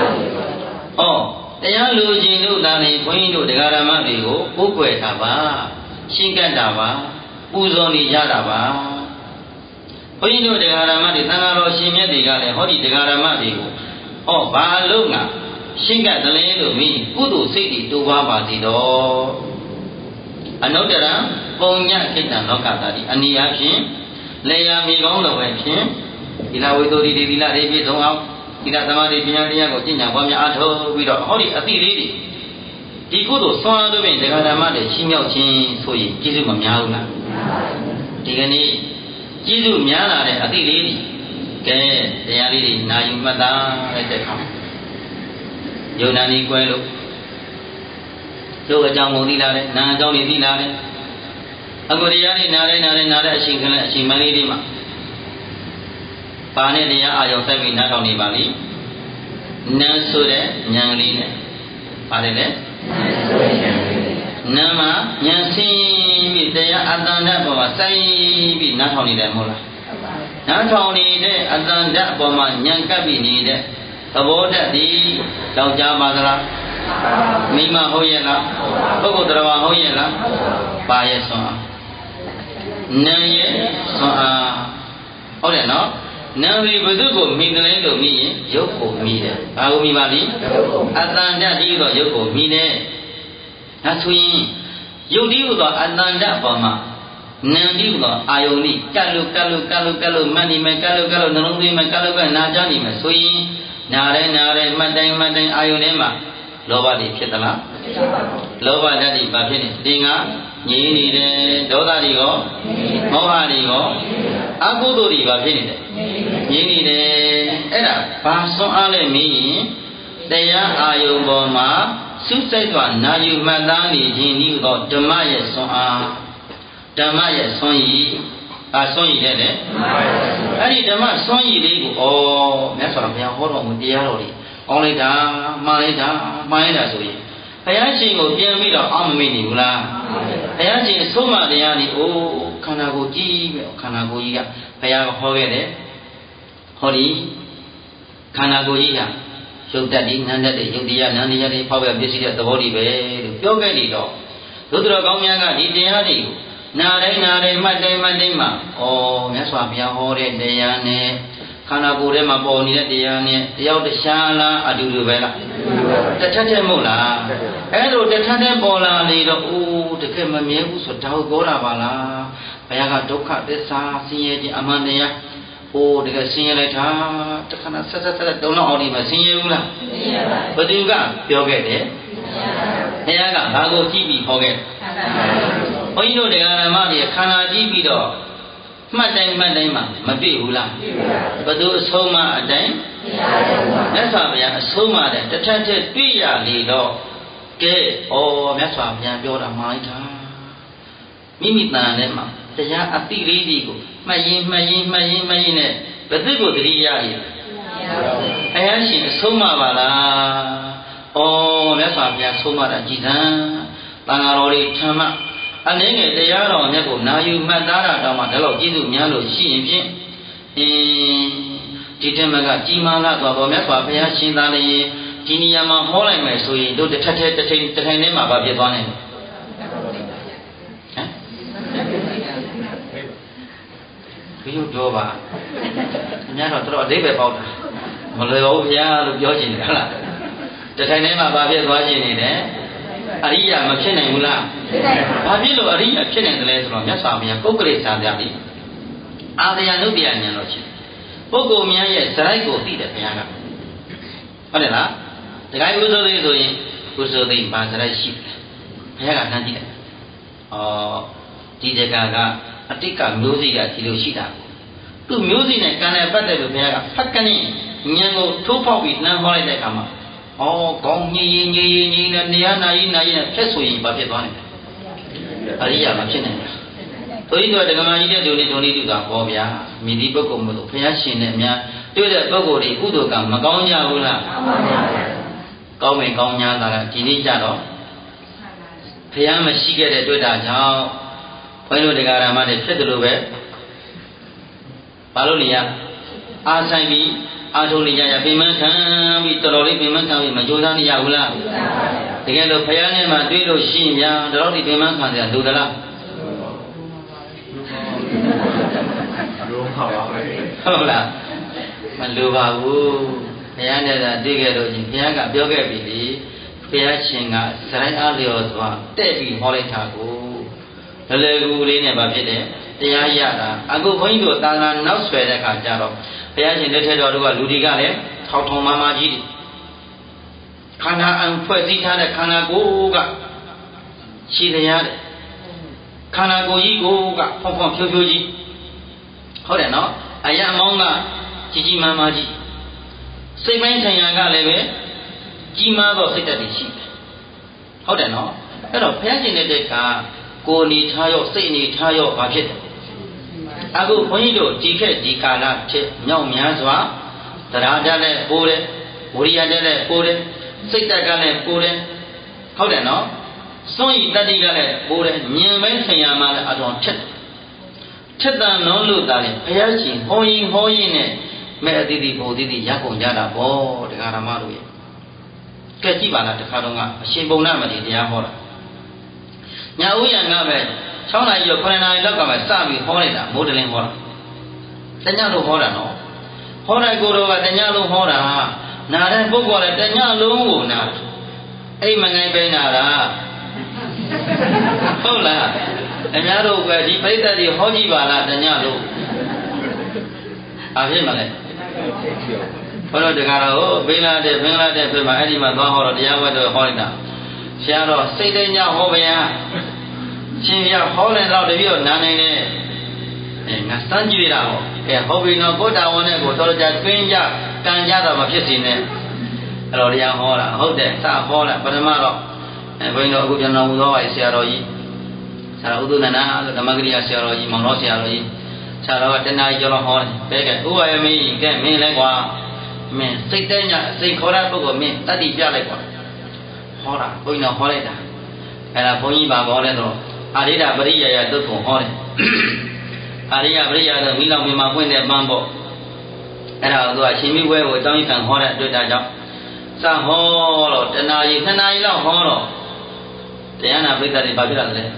တရားလို့ခြင်းလို့သာနေဘုန်းကြီးတို့တရားဓမ္မတွေကိုကိုးကွယ်တာပါရှင်းကပ်တာပါပူဇော်နေကြတာပါဘုန်းကြီးတို့တရားဓမ္မတွေသံဃာတော်ရှင်မြတ်တွေကလည်းဟောဒီတရားဓမ္မတွေကိုဘာလို့ငါရှင်းကပ်တယ်လေလို့မြည်ကုသိုလ်စိတ်တွေတိုးပွားပါစေတော့အနုတ္တရပုံညခိတ္တလောကတာဒီအနိယဖြင့်လေယာမိကောင်းတော်ပဲဖြင့်သီလဝိသုဒ္ဓိသီလတွေပြည့်စုံအောင်သီလသမာဓိပညာတရားကိုကျင့်ကြံပွားများအားထုတ်ပြီးတော့ဟောဒီအတိလေးတွေဒီကုသိုလ်ဆွမ်းတို့ဖြင့်တရားဓမ္မတွေရှင်းမြောက်ခြင်းဆိုရင်ကျေးဇူးမများဘူးလားဒီကနေ့ကျေးဇူးများလာတဲ့အတိလေးတွေကဲတရားလေးတွေနာယူမှတ်သားတဲ့ခါယုံနာနေကွဲလို့တို့အကြောင်းကိုသိလာတယ်နာအကြောင်းတွေသိလာတယ်အခုတရားတွေနားတဲ့အချိန်ကလေးအချိန်မလေးလေးမှာပါနဲ့တရားအာရုံစိုက်ပြီးနားထောင်နေပါလိနာဆိုတဲ့ဉာဏ်လေးနဲ့ပါတယ်လေနာမှာဉာဏ်ဆင်းပြီးတရားအတ္တဓာတ်ပေါ်မှာစိုက်ပြီးနားထောင်နေတယ်မဟုတ်လားနားထောင်နေတဲ့အတ္တဓာတ်ပေါ်မှာဉာဏ်ကပ်ပြီးနေတဲ့သဘောဓာတ်ဒီကြောက်ကြပါသလားမိမဟုတ်ရဲ့လားပုဂ္ဂိုလ်တရားဟုတ်ရဲ့လားပါရဲ့ဆွမ်းနာရဲ့ဆွမ်းဟုတ်တယ်နော်နာပြီးဘု து ကိုမိတယ်လို့မြည်ရင်ရုပ်ကိုမြည်တယ်ဘာကိုမြည်ပါလိအတ္တန္တတိတော့ရုပ်ကိုမြည်တယ်ဒါဆိုရင်ရုပ်ဒီဟူသောအတ္တန္တပေါ်မှာနံတိသောအာယုန်ဤကတ်လို့မှတ်နေမယ်ကတ်လို့နှလုံးသွင်းမယ်ကတ်လို့ပဲနာကြနေမယ်ဆိုရင်နားတယ်မှတ်တိုင်းအာယုန်ထဲမှာလောဘတွေဖြစ်သလားလောဘဓာတ်တွေဘာဖြစ်နေသင်္ကငြိနေတယ်ဒေါသတွေရောမောဟတွေရောအကုသိုလ်တွေဘာဖြစ်နေတယ်ငြိနေတယ်အဲ့ဒါဘာစွမ်းအားလဲမင်းရင်တရားအာယုန်ပေါ်မှာစုစိတ်စွာနာယူမှတ်သားနေခြင်းဤသောဓမ္မရဲ့စွမ်းအားဓမ္မရဲ့စွမ်းရည်စွမ်းရည်တဲ့လေအဲ့ဒီဓမ္မစွမ်းရည်လေးကိုမြတ်စွာဘုရားဟောတော်မူတရားတော်တွေကောင်းလိုက်တာမှားလိုက်တာဆိုရင်ဘုရားရှင်ကိုပြန်ပြီးတော့အောက်မမေ့နေဘူးလားဘုရားရှင်အဆုံးအမတရားนี่ခန္ဓာကိုယ်ကြီးပဲခန္ဓာကိုယ်ကြီးကဘုရားကဟောခဲ့တယ်ဟောဒီခန္ဓာကိုယ်ကြီးဟာရုပ်တတ်ဒီနာမ်တတ်တဲ့ရုပ်တရားနာမ်တရားတွေဖောက်ပြပစ္စည်းတဲ့သဘောတွေပဲလို့ပြောခဲ့နေတော့သို့တော်ကောင်းများကဒီတရားတွေကိုနာတိုင်းမှတ်တိုင်းမှာမြတ်စွာဘုရားဟောတဲ့တရားနဲ့ခန္ဓာကိုယ်ထဲမှာပေါ်နေတဲ့တရားနဲ့တယောက်တခြားလားအတူတူပဲလားတထက်တဲ့မဟုတ်လားအဲ့လိုတထက်တဲ့ပေါ်လာလေတော့တကယ်မမြဲဘူးဆိုတော့ပြောတာပါလားဘုရားကဒုက္ခသစ္စာဆင်းရဲခြင်းအမှန်တရားတကယ်ဆင်းရဲလိုက်တာတခဏဆက်တုံတော့အောင်ဒီမှာဆင်းရဲဘူးလားဆင်းရဲပါဘယ်သူကပြောခဲ့တယ်ဘုရားကဘာကိုကြည့်ပြီးဟောခဲ့ဘုန်းကြီးတို့တရားဓမ္မတွေခန္ဓာကြည့်ပြီးတော့မှတ်တိုင်းမှာမတွေ့ဘူးလားဘယ်သူအဆုံးမအတိုင်းမြတ်စွာဘုရားအဆုံးမတဲ့တထက်ထက်တွေ့ရလေတော့ကဲမြတ်စွာဘုရားပြောတာမှားလိုက်တာမိမိတန်ထဲမှာတရားအတိလေးတွေကိုမှတ်ရင်နဲ့ဘယ်သူကိုသတိရရည်ဘုရားရှင်အဆုံးမပါလားမြတ်စွာဘုရားဆုံးမတာကြည်စံတန်ဃာတော်တွေထမ်းမှအနေငယ်တရားတော်မြတ်ကိုနာယူမှတ်သားတာတောင်မှဒါတော့ကျေးဇူးများလို့ရှိရင်ဖြင့်ဒီတမကကြီးမားလာတော့မြတ်စွာဘုရားရှင်သာလျင်ဒီနေရာမှာဟောလိုက်မယ်ဆိုရင်တို့တစ်ထိုင်ထဲမှာဘာဖြစ်သွားနိုင်လဲဘယ်လိုပြောပါအများတော့တော်အသေးပဲပေါက်တာမလွယ်ဘူးဘုရားလို့ပြောချင်တယ်ဟုတ်လားတစ်ထိုင်ထဲမှာဘာဖြစ်သွားခြင်းနေတယ်အရိယာမဖြစ်နိုင်ဘူးလားဘာဖြစ်လို့အရိယာဖြစ်နိုင်တယ်လဲဆိုတော့မြတ်စွာဘုရားပုဂ္ဂလိကသာပြပြီးအာရယနုပ္ပယဉာဏ်တော်ရှိပုဂ္ဂိုလ်များရဲ့ဇရိုက်ကိုသိတယ်ဘုရားကဟုတ်တယ်လားတခါဥဆိုသိဆိုရင်ဥဆိုသိဘာဇရိုက်ရှိတယ်ဘုရားကနှမ်းကြည့်တယ်ဒီတက္ကကအတိတ်ကမျိုးစိကဒီလိုရှိတာသူမျိုးစိနဲ့ကံနဲ့ပတ်သက်လို့ဘုရားကဖတ်ကနေဉာဏ်ကိုထိုးပေါက်ပြီးနှမ်းဟောလိုက်တဲ့အခါမှာကောင်းကြီးနဲ့နေရာနာကြီးနဲ့ဖြတ်ဆိုရင်ဘာဖြစ်သွားနိုင်လဲအရိယာမဖြစ်နိုင်ဘူးဘုရားတို့ဓမ္မကြီးတဲ့ဒုနေတူတာဟောဗျာမိဒီပုဂ္ဂိုလ်မျိုးဘုရားရှင်နဲ့အများတွေ့တဲ့ပုဂ္ဂိုလ်တွေကုသိုလ်ကမကောင်းကြဘူးလားကောင်းမယ်ကောင်းများတာကဒီနေ့ကြတော့ဘုရားမရှိခဲ့တဲ့တွေ့တာကြောင့်ဘုန်းကြီးတို့တရားဓမ္မတွေဖြစ်တယ်လို့ပဲဘာလို့နေရအားဆိုင်ပြီးအားထုတ်နေကြရပြင်မှန်းခံပြီးတော်တော်လေးပြင်မှန်းခံပြီးမကြိုးစားနေရဘူးလားတကယ်လို့ဘုရားနဲ့မှတွေ့လို့ရှိရင်များတော်တော်ဒီပြင်မှန်းခံကြလိုသလားလိုပါပါပဲဟုတ်လားမလိုပါဘူးဘုရားနဲ့သာတွေ့ခဲ့လို့ချင်းဘုရားကပြောခဲ့ပြီလေဘုရားရှင်ကဇရိုင်းအားလျော်စွာတဲ့ပြီးဟောလိုက်တာကိုလွယ်ကူလေးနဲ့ဗာဖြစ်တယ်တရားရတာအခုဘုန်းကြီးတို့သာသနာနောက်ဆွဲတဲ့အခါကျတော့ဘုရားရှင်လက်ထက်တော်တို့ကလူတွေကလည်းထောက်ထုံမမကြီးတွေခန္ဓာအံဖွဲ့စည်းထားတဲ့ခန္ဓာကိုယ်ကရှိတရားတဲ့ခန္ဓာကိုယ်ကြီးကိုကဖုံဖုံဖြိုးဖြိုးကြီးဟုတ်တယ်နော်အယံမောင်းကကြီးမားမားကြီးစိတ်ပိုင်းဆိုင်ရာကလည်းပဲကြီးမားသောစိတ်ဓာတ်တွေရှိတယ်ဟုတ်တယ်နော်အဲ့တော့ဘုရားရှင်လက်ထက်ကကိုယ်အနေထားရောစိတ်အနေထားရောဘာဖြစ်တယ်အခုဘုန်းကြီးတို့ဒီခက်ဒီကာလဖြစ်မြောက်များစွာတရားဓာတ်နဲ့ပိုးတယ်ဝိရိယဓာတ်နဲ့ပိုးတယ်စိတ်ဓာတ်ကလည်းပိုးတယ်ဟုတ်တယ်နော်စွန့်ရည်တတ္တိကလည်းပိုးတယ်ဉာဏ်ပိုင်းဆင်ရမှာလည်းအတော်ထက်တန်လုံးလို့တာလေဘုရားရှင်ဟောရင်နဲ့မဲ့အတိတိဘုံတိတိရကုန်ကြတာဗောတရားဓမ္မတို့ရဲ့ကဲကြည့်ပါလားတခါတော့ကအရှင်ဘုံနာမတိတရားဟောတာညာဥယျာဉ်ကပဲ6နာရီရော9နာရီလောက်ကပဲစပြီးဟောလိုက်တာမိုးတလင်းဟောတာတညလုံးဟောတာနော်ဟောတဲ့ကိုယ်တော်ကတညလုံးဟောတာနာတဲ့ပုဂ္ဂိုလ်ကလည်းတညလုံးကိုနာအိမ်မငိုင်းပဲနာတာဟုတ်လားများတို့ကဒီပြိဿတွေဟောကြည့်ပါလားတညလို့အားဖြင့်မလဲဘုရားတကားတော့ဘင်္ဂလားဒေ့ရှ်ဘက်မှာအဲ့ဒီမှာသွားဟောတော့တရားဝတ်တော့ဟောနေတာဆရာတော်စိတ်တညဟောဗျာရှင်ပြဟောတယ်တော့တပြည့်တော့နားနေတယ်ငါစမ်းကြည့်ရတာဟောဟောပြီနော်ကိုတာဝန်နဲ့ကိုတော်ကြတွင်းကြကံကြတော့မဖြစ်စီနဲ့အဲ့တော့တရားဟောတာဟုတ်တယ်စဟောတာပထမတော့ဘုန်းကြီးတို့အခုကျွန်တော်ဟူသောဆရာတော်ကြီးဆရာဥဒ္ဒနာဓမ္မဂရိယဆရာတော်ကြီးမောင်တော်ဆရာတော်ကြီးဆရာတော်ကတဏှာကြီးကျော်တော့ဟောတယ်ကဲဥပါယမင်းကဲမင်းလဲကွာမင်းစိတ်တဲ့ညစိတ်ခေါ်တဲ့ပုဂ္ဂိုလ်မင်းတတ္တိပြလိုက်ကွာဟောတာဘုန်းကြီးတော်ဟောလိုက်တာအဲ့ဒါဘုန်းကြီးပါဟောလဲတော့အာရိဒပရိယယတုတ်ကိုဟောတယ်အာရိယပရိယတော့မိလောင်မြမှာပွင့်တဲ့ပန်းပေါ့အဲ့ဒါကိုသူကအရှင်မိဘွဲကိုအကြောင်းကြီးခံဟောတဲ့အတွက်ဒါကြောင့်စဟောတော့တဏှာကြီး2နာရီလောက်ဟောတော့တရားနာပိဋကတွေဘာဖြစ်လာလဲ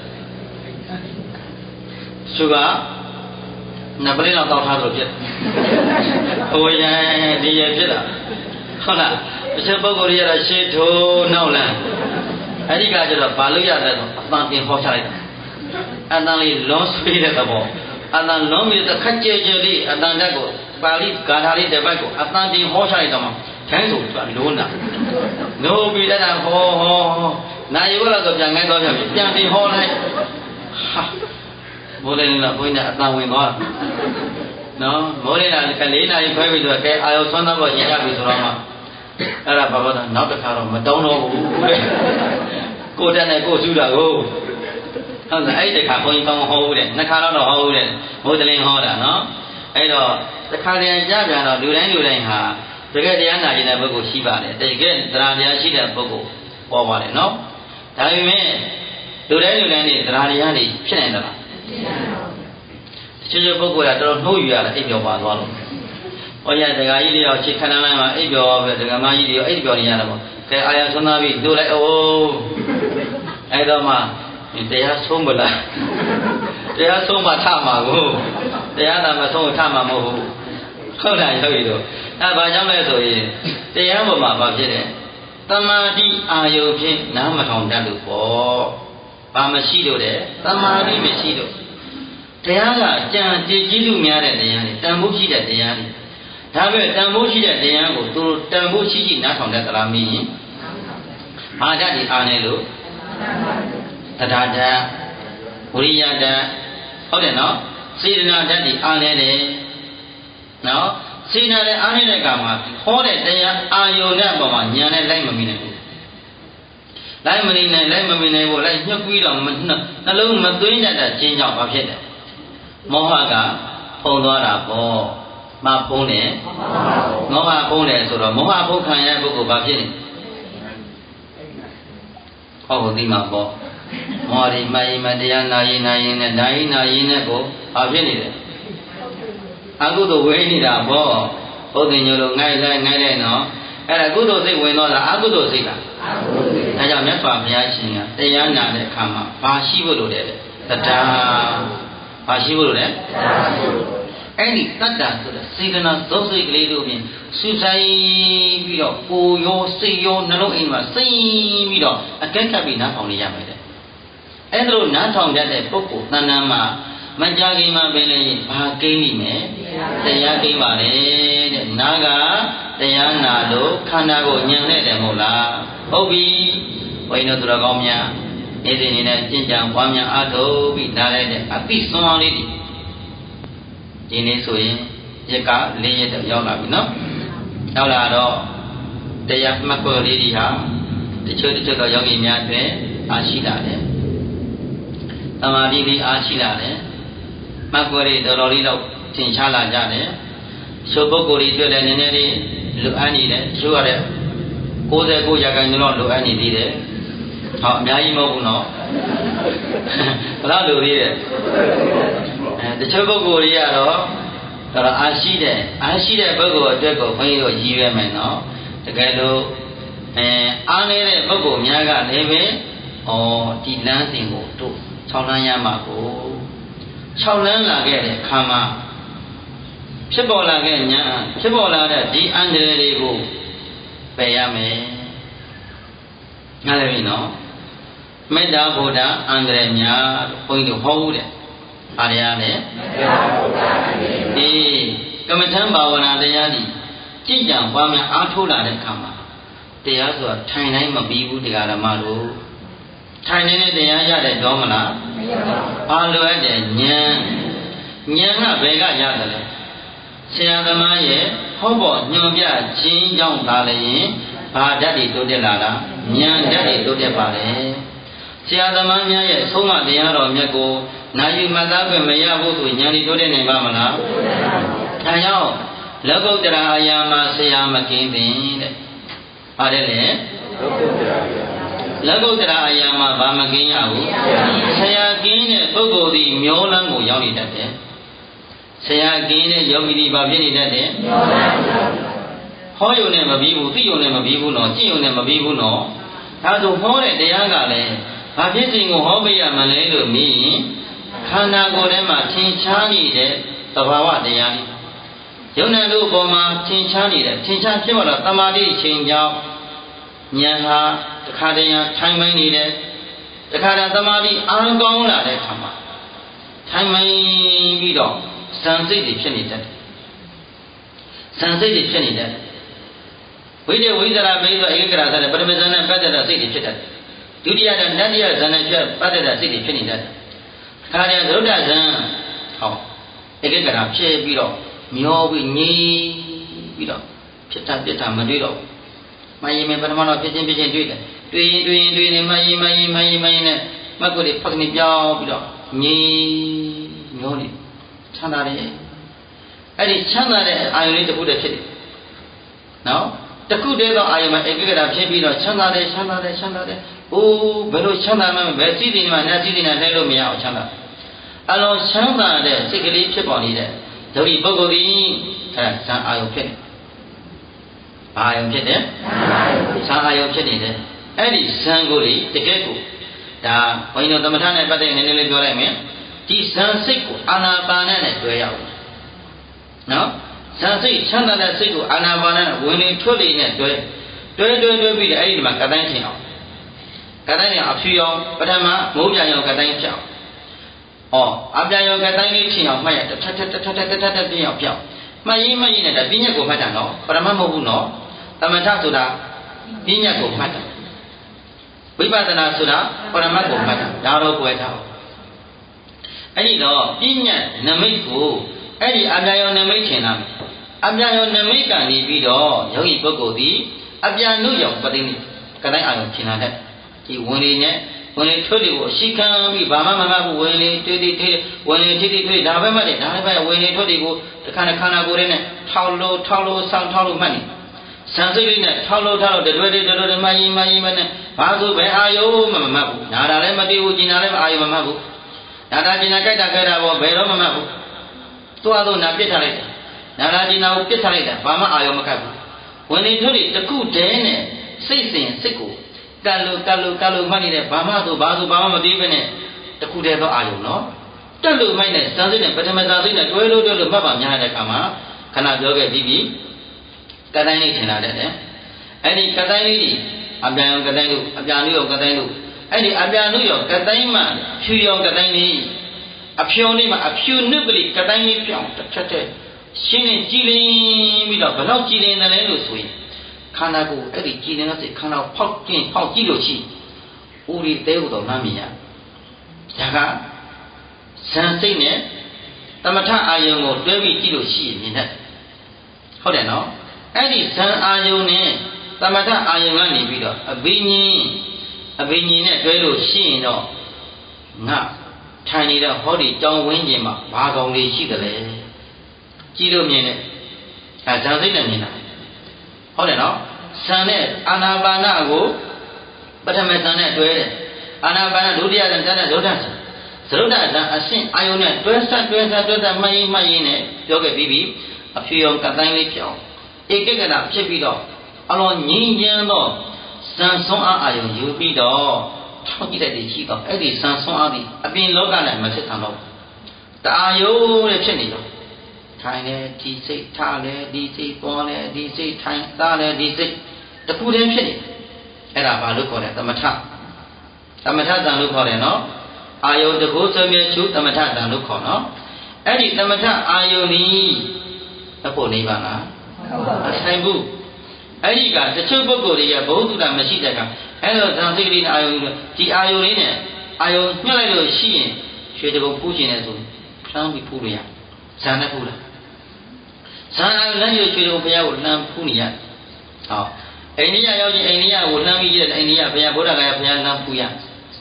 ရှုကနပလင်းတော့တောက်ထားလို့ဖြစ်ဟိုရန်ဒီရဖြစ်တာဟုတ်လားတစ်ချက်ပုဂ္ဂိုလ်တွေကတော့ရှေ့ထိုးနောက်လန်းအဲ့ဒီကကျတော့ဘာလို့ရလဲဆိုအတန်တင်ဟောချလိုက်တာအတန်လေးလွန်ဆွေးတဲ့သဘောအတန်လွန်ပြီးတော့ခက်ကြဲကြဲလေးအတန်တက်ကိုပါဠိဂါထာလေးတစ်ပတ်ကိုအတန်တင်ဟောချလိုက်တော့မှထိုင်းဆိုသူကလုံးတာနိုးပြီးတဲ့ဟောနိုင်ရောတော့ပြန်ငိုင်းတော့ပြန်တင်ဟောလိုက်ဟာမိုးလေးကဘုန်းကြီးကအတန်ဝင်သွားနော်မိုးလေးက4နာရီခွဲပြီးတော့ကဲအာယုဆွမ်းတော့ရရပြီဆိုတော့မှအဲ့ဒါဘာလို့လဲနောက်တစ်ခါတော့မတောင်းတော့ဘူးကိုတက်နဲ့ကိုစုတာကိုဟုတ်လားအဲ့ဒီတစ်ခါဘုန်းကြီးကောင်းဟောဦးတယ်နှစ်ခါတော့ဟောဦးတယ်မိုးတလင်းဟောတာနော်အဲ့တော့တစ်ခါတည်းကြပြန်တော့လူတိုင်းဟာတကယ်တရားနာကျင်တဲ့ပုဂ္ဂိုလ်ရှိပါတယ်တကယ်တရားတရားရှိတဲ့ပုဂ္ဂိုလ်ပေါ်ပါတယ်နော်ဒါပေမဲ့လူတိုင်းနေတရားတရားတွေဖြစ်နေတယ်လားတချို့ပုဂ္ဂိုလ်ကတော်တော်နှိုးယူရတယ်အိပ်ပျော်ပါသွားလို့ဟောရဒကာကြီးတွေရောချစ်ခဏလိုက်မှာအိပ်ပျော်ပဲဒကာမကြီးတွေရောအိပ်ပျော်နေရတာပေါ့ကဲအာရဆွမ်းသားပြီးတို့လိုက်အိုးအဲ့တော့မှတရားဆုံးမလားတရားဆုံးမှထမှာကိုတရားသာမဆုံးထမှာမဟုတ်ဘူးဟုတ်လားယောဂီတို့အဲဘာကြောင့်လဲဆိုရင်တရားပေါ်မှာဘာဖြစ်လဲတမာတိအာယုဖြင့်နားမထောင်တတ်လို့ပေါ့ဘာမရှိလို့တဲ့တမာတိမရှိလို့တရားကကြံကြည်ကြီးလူများတဲ့တရားတွေတန်ဖိုးရှိတဲ့တရားတွေဒါပဲတန်ဖိုးရှိတဲ့တရားကိုသူတို့တန်ဖိုးရှိနားထောင်တတ်သလားမင်းဘာဓာတ်ဒီအားနေလို့တရားဓာတ်ဝိရိယဓာတ်ဟုတ်တယ်နော်စေတနာဓာတ်ဒီအားနေတယ်နော်စေနာနဲ့အားနေတဲ့အခါမှာဟောတဲ့တရားအာယုန်နဲ့အပေါ်မှာညာနဲ့လိုက်မမိနိုင်ဘူးလိုက်မနေနိုင်လိုက်မမိနိုင်ဘူးလိုက်ညှက်ပြီးတော့နှလုံးမသွင်းတတ်တဲ့ခြင်းကြောင့်ဘာဖြစ်လဲမောဟကဖုံသွားတာပေါ့မဖုံးတယ်မောဟဖုံးတယ်ဆိုတော့မောဟဖုံးခံရတဲ့ပုဂ္ဂိုလ်ဘာဖြစ်လဲဟောဒီမှာပေါ့မောဟဒီမယိမတရားနာရင်နဲ့ကိုဘာဖြစ်နေလဲအကုသိုလ်ဝင်နေတာပေါ့ဘုဒ္ဓညို့လို့ငိုက်လိုက်နော်အဲ့ဒါကုသိုလ်စိတ်ဝင်သွားတာအကုသိုလ်စိတ်လားဒါကြောင့်မြတ်စွာဘုရားရှင်ကတရားနာတဲ့အခါမှာဘာရှိဖို့လိုတယ်တရားဘာရှိဖို့လိုလဲအဲ့ဒီတတ္တဆိုတဲ့စေတနာသောစိတ်ကလေးတို့ဖြင့်စူဆိုင်ပြီးတော့ကိုယ်ရောစိတ်ရောနှလုံးအိမ်မှာစိတ်ပြီးတော့အကဲခတ်ပြီးနားထောင်နေရမယ်တဲ့အဲ့ဒါလို့နားထောင်တတ်တဲ့ပုဂ္ဂိုလ်တဏ္ဍာမှာမကြခင်မှာပင်လည်းဘာကိန်းလိမ့်မယ်တရားကိန်းပါလေတဲ့နာကတရားနာလို့ခန္ဓာကိုညံနဲ့တယ်မဟုတ်လားဟုတ်ပြီဘုန်းကြီးတို့သူတော်ကောင်းများနေ့စဉ်နဲ့ကျင့်ကြံပွားများအားထုတ်ပြီးနားလိုက်တဲ့အပိစွမ်းလေးဒီနေ့ဆိုရင်ရက်က4ရက်တော့ရောက်လာပြီနော်ရောက်လာတော့တရားမှတ်ကိုလေးတွေဟာတချို့တော့ယောဂီများအတွက်အားရှိလာတယ်သမာဓိလေးအားရှိလာတယ်မှတ်ကိုလေးတော်တော်လေးတော့သင်ချလာကြတယ်ချို့ပုဂ္ဂိုလ်တွေတွေ့တယ်နည်းနည်းလေးလိုအပ်နေတယ်ချို့ရတဲ့69ရာခိုင်နှုန်းတော့လိုအပ်နေသေးတယ်ဟောအများကြီးမဟုတ်ဘူးနော်ဘယ်လိုလိုသေးတယ်တချို့ပုဂ္ဂိုလ်တွေကတော့အားရှိတဲ့ပုဂ္ဂိုလ်အတွက်ကိုခွင့်ရတော့ရည်ရွယ်မယ်နော်တကယ်လို့အားနေတဲ့ပုဂ္ဂိုလ်များကလည်းပဲဒီလမ်းစဉ်ကိုတို့6လမ်းရမှာကို6လမ်းလာခဲ့တဲ့ခါမှာဖြစ်ပေါ်လာခဲ့ညာဖြစ်ပေါ်လာတဲ့ဒီအန္တရာယ်တွေကိုပယ်ရမယ်နားလည်ပြီနော်မေတ္တာဗုဒ္ဓအန္တရာယ်များဘုန်းကြီးတို့ဟောဦးတယ်အားရနဲ့ဒီကမ္မထံဘာဝနာတရားကြီးကြည်ကြံပွားများအားထုတ်လာတဲ့အခါမှာတရားဆိုတာထိုင်တိုင်းမပြီးဘူးတရားဓမ္မတို့ထိုင်နေတဲ့တရားရတဲ့တော့မလားဘာလိုအပ်တယ်ဉာဏ်ကဘယ်ကရတယ်လဲဆရာသမားရဲ့ဟောပေါ်ညွှန်ပြခြင်းကြောင့်သာလည်းဘာဓာတ်တွေတိုးတက်လာတာဉာဏ်ဓာတ်တွေတိုးတက်ပါလေဆရာသမားများရဲ့ဆုံးမတရားတော်မြတ်ကိုနာယူမှတ်သားခွင့်မရဘူးဆိုဉာဏ်တွေတိုးတက်နိုင်ပါမလားဒါကြောင့်လောကုတ္တရာအရာမှာဆရာမကင်းတဲ့ပါတယ်လေလောကုတ္တရာအရာမှာဘာမကင်းရဘူးဆရာကင်းတဲ့ပုဂ္ဂိုလ်ဒီမျောလန်းကိုရောက်နေတတ်တယ်ဆရာကင်းတဲ့ယောဂီဒီဘာဖြစ်နေတတ်တယ်ဟောယုံနဲ့မပြီးဘူးသိယုံနဲ့မပြီးဘူးနော်ကြည့်ယုံနဲ့မပြီးဘူးနော်ဒါဆိုဟောတဲ့တရားကလည်းဘာဖြစ်စဉ်ကိုဟောပေးရမလဲလို့မေးရင်ခန္ဓာကိုယ်ထဲမှာထင်ရှားနေတဲ့သဘာဝတရားတွေယုံနာတို့အပေါ်မှာထင်ရှားနေတယ်ထင်ရှားဖြစ်တော့တမာတိချိန်ကြောင့်ဉာဏ်ဟာတခါတည်းထိုင်မိုင်းနေတယ်တခါတည်းတမာတိအားကောင်းလာတဲ့အခါမှာထိုင်မိုင်းပြီးတော့ဇန်စိတ်တွေဖြစ်နေတတ်တယ်ဇန်စိတ်တွေဖြစ်နေတတ်တယ်ဝိတ္တဝိသရာမေးဆိုဧကဂရဆိုတဲ့ပထမဇန်နဲ့ပတ်သက်တဲ့စိတ်တွေဖြစ်တတ်တယ်ဒုတိယနဲ့တတိယဇန်နဲ့ပတ်သက်တဲ့စိတ်တွေဖြစ်နေတတ်တယ်ခါတဲ့သရုပ်တဇန်ဟောဧကဂရဖြစ်ပြီးတော့မျောပြီးငြိပြီးတော့ဖြစ်တာပြစ်တာမတွေ့တော့မယင်မပထမတော့ဖြစ်ချင်းတွေ့တယ်တွေ့ရင်မယင်နဲ့မတ်ကိုယ်တွေဖက်ကနေပြောင်းပြီးတော့ငြိမျောနေချမ်းသာတယ်အဲ့ဒီချမ်းသာတဲ့အာယုလေးတစ်ခုတည်းဖြစ်တယ်နော်တစ်ခုတည်းသောအာယုမှာဧကဂရဖြစ်ပြီးတော့ချမ်းသာတယ်အိုးဘယ်လိုချမ်းသာမှဘယ်စည်းစိမ်မှနဲ့စည်းစိမ်နဲ့လဲလို့မရအောင်ချမ်းသာအလုံးချမ်းသာတဲ့စိတ်ကလေးဖြစ်ပေါ်နေတဲ့ဒုတိပုဂ္ဂိုလ်ဒီအဲဇန်အာယုဖြစ်တယ်ဘာအာယုဖြစ်တယ်ဇန်အာယုဖြစ်နေတယ်အဲ့ဒီဇန်ကိုလေတကယ်ကိုဒါဘုန်းကြီးတို့သမထနဲ့ပတ်သက်နေနေလေးပြောလိုက်မယ်ဒီဇန်စိတ်ကိုအာနာပါနနဲ့တွဲရအောင်နော်ဇန်စိတ်ချမ်းသာတဲ့စိတ်ကိုအာနာပါနနဲ့ဝင်နေထွက်လေနဲ့တွဲပြီးတော့အဲ့ဒီမှာကတိုင်းထင်အောင်ကတိုင်းနဲ့အဖြူအောင်ပထမမိုးပြန်ရောကတိုင်းဖြောင်းအပြန်ရောကတိုင်းလေးထင်အောင်မှတ်ရတထပြင်းအောင်ဖြောင်းမှတ်ရင်နဲ့ဒါပြဉ္ညတ်ကိုမှတ်တာနော်ပရမတ်မဟုတ်ဘူးနော်သမထဆိုတာပြဉ္ညတ်ကိုမှတ်တာဝိပဿနာဆိုတာပရမတ်ကိုမှတ်တာဒါတော့ကွယ်ထားအဲ့ဒီတော့ပြဉ္ညတ်နမိတ်ကိုအဲ့ဒီအပြန်ရောနမိတ်ထင်တာအပြန်ရောနမိတ်ကနေပြီးတော့ယောဂီပုဂ္ဂိုလ်ဒီအပြန်နုရောပတိနိကတိုင်းအာရုံထင်လာတဲ့ဒီဝင်လေနဲ့ဝင်လေထွက်လေကိုအရှိခံပြီးဘာမှမမှတ်ဘူးဝင်လေတွေ့ဝင်လေထိဒါပဲမှတ်တယ်ဒါပဲဝင်လေထွက်လေကိုတခါခန္ဓာကိုယ်နဲ့ထောက်လို့စောင့်ထောက်လို့မှတ်နေဇန်စိတ်လေးနဲ့ထောက်လို့တတွဲမှရင်မနဲ့ဘာဆိုပဲအာယုမမှတ်ဘူးနာတာလည်းမသိဘူးကျင်တာလည်းအာယုမမှတ်ဘူးနာတာကျင်တာကြိုက်တာခဲတာဘောဘယ်တော့မမှတ်ဘူးသွားနာပြစ်ထားလိုက်တယ်နာတာကျင်တာကိုပြစ်ထားလိုက်တယ်ဘာမှအာယုမကတ်ဘူးဝင်လေထွက်လေတခုတည်းနဲ့စိတ်ကိုကတ်လို့မှတ်နေတဲ့ဘာမှဘာမှမသိဘဲနဲ့တခုတည်းသောအာယုနော်တက်လို့မိုက်နဲ့ဇန်စိတ်နဲ့ပထမဇန်စိတ်နဲ့တွဲလို့မှတ်ပါများတဲ့အခါမှာခဏပြောခဲ့ပြီးကတိုင်းလေးထင်လာတဲ့အဲ့ဒီကတိုင်းလေးကြီးအပြန်ရောကတိုင်းလို့အပြန်နုရောကတိုင်းလို့အဲ့ဒီအပြန်နုရောကတိုင်းမှဖြူရောကတိုင်းလေးအဖြူလေးမှအဖြူနုပလိကတိုင်းလေးပြောင်းတစ်ချက်တည်းရှင်းနေကြည်လင်းပြီးတော့ဘယ်တော့ကြည်လင်းတယ်လဲလို့ဆိုရင်ခန္ဓာကိုယ်အဲ့ဒီကြည်လင်းတဲ့စိတ်ခန္ဓာဖောက်ကြည့်လို့ရှိဥရိသေးဟုတော့နားမြင်ရဒါကဇန်စိတ်နဲ့သမထအာယုံကိုတွဲပြီးကြည့်လို့ရှိရင်မြင်တတ်ဟုတ်တယ်နော်အဲ့ဒီဇန်အာယုံနဲ့သမထအာယုံကနေပြီးတော့အဘိညာဉ်နဲ့တွဲလို့ရှိရင်တော့ငါထိုင်နေတဲ့ဟောဒီကြောင်းဝင်းကျင်မှာဘာကောင်လေးရှိတယ်လဲကြည့်လို့မြင်တယ်အဲဇန်စိတ်နဲ့မြင်တာဟုတ်တယ်နော်ဇန်နဲ့အာနာပါနကိုပထမဇန်နဲ့တွဲတယ်အာနာပါနဒုတိယဇန်နဲ့သုဒ္ဓဇန်သရုပ်တဇန်အဆင့်အာယုန်နဲ့တွဲဆက်မှတ်ရင်နဲ့ပြောခဲ့ပြီးအဖြူရောကတိုင်းလေးပြောင်းဧကဂရဖြစ်ပြီးတော့အလွန်ငြိမ်းချမ်းသောဇန်ဆုံးအားအာယုန်ယူပြီးတော့ထောက်ကြည့်တဲ့ရှိတော့အဲ့ဒီဇန်ဆုံးအားဒီအပြင်လောကနဲ့မဖြစ်ထံတော့တအာယုန်နဲ့ဖြစ်နေတော့ထိုင်လေဒီစိတ်ထားလေဒီစိတ်ပေါ်လေဒီစိတ်ထိုင်သားလေဒီစိတ်တခုတည်းဖြစ်နေအဲ့ဒါဘာလို့ခေါ်လဲသမထသမထတန်လို့ခေါ်တယ်နော်အာယုတကုဆွေမြေချူသမထတန်လို့ခေါ်နော်အဲ့ဒီသမထအာယုန်ဒီအဖို့နိဗ္ဗာန်လားဆိုင်ဘူးအဲ့ဒီကတချို့ပုဂ္ဂိုလ်တွေကဘုဟုတ္တမရှိတဲ့ကအဲ့လိုသံသိတိအာယုန်ဒီအာယုန်လေးနဲ့အာယုန်ညှက်လိုက်လို့ရှိရင်ရွှေတကုံဖူးခြင်းနဲ့ဆိုလှမ်းပြီးဖူးလို့ရဇာနဲ့ဖူးလားဇာအာယုန်လည်းရွှေတကုံဘုရားကိုလှမ်းဖူးနေရဟောအိန္ဒိယရောက်ချင်းအိန္ဒိယကိုလှမ်းပြီးတဲ့အိန္ဒိယဘုရားဗုဒ္ဓဂယာဘုရားလှမ်းဖူးရတ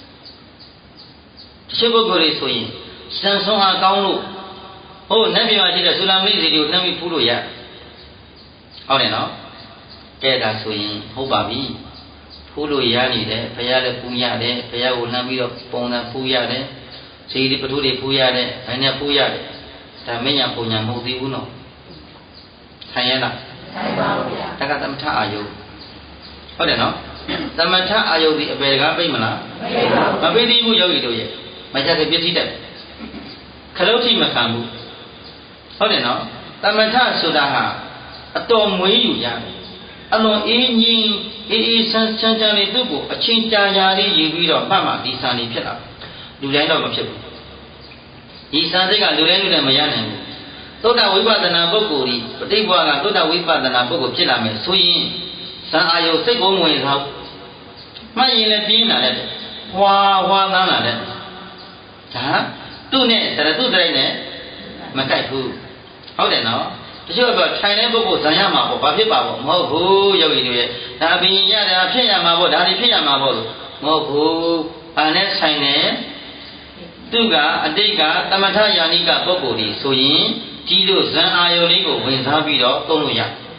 ချို့ပုဂ္ဂိုလ်တွေဆိုရင်စံဆုံးအားကောင်းလို့ဟိုနတ်ပြည်မှာရှိတဲ့ဆူလာမိတ်စီတွေကိုလှမ်းပြီးဖူးလို့ရဟုတ်တယ်နော်ကဲဒါဆိုရင်ဟုတ်ပါပြီဖူးလို့ရနေတယ်ဘုရားလည်းဖူးရတယ်ဘုရားကိုလှမ်းပြီးတော့ပုံစံဖူးရတယ်ဇေဒီပထုတွေဖူးရတယ်ဘယ်နဲ့ဖူးရတယ်ဒါမညာပုံညာမဟုတ်သေးဘူးနော်ဆိုင်ရလားဆိုင်ပါဘူးဗျာတက္ကသမထအာယုဟုတ်တယ်နော်သမထအာယုဒီအပေကပိတ်မလားမပိတ်သေးဘူးယောဂီတို့ရဲ့မကြတဲ့ပြည့်စည်တဲ့ခလုတ်ထိမခံဘူးဟုတ်တယ်နော်သမထဆိုတာဟာအတော်မွေးယူရတယ်အလွန်အေးငြင်းအေးဆန်းချမ်းချမ်းလေးသူ့ကိုအချင်းကြာကြာလေးယူပြီးတော့မှတ်မှဒီစံနေဖြစ်လာလူတိုင်းတော့မဖြစ်ဘူးဒီစံစိတ်ကလူတိုင်းမရနိုင်ဘူးသုဒ္ဓဝိပဿနာပုဂ္ဂိုလ်ဒီပဋိဘဝကသုဒ္ဓဝိပဿနာပုဂ္ဂိုလ်ဖြစ်လာမယ်ဆိုရင်ဇံအာယုစိတ်ကိုမဝင်သောမှတ်ရင်လည်းပြင်းလာတယ်ဟွာသန်းလာတယ်ဒါသူ့နဲ့သူ့တိုင်းနဲ့မကိုက်ဘူးဟုတ်တယ်နော်တချို့ကထိုင်တဲ့ပုဂ္ဂိုလ်ဇံရမှာပေါ့ဘာဖြစ်ပါပေါ့မဟုတ်ဘူးယောဂီတွေရဲ့ဒါဘင်းရတာဖြစ်ရမှာပေါ့ဒါတွေဖြစ်ရမှာပေါ့လို့မဟုတ်ဘူးဘာနဲ့ဆိုင်တယ်သူကအတိတ်ကသမထယာနိကပုဂ္ဂိုလ်ဒီဆိုရင်ဒီလိုဇံအာယုလေးကိုဝင်စားပြီးတော့သုံးလို့ရ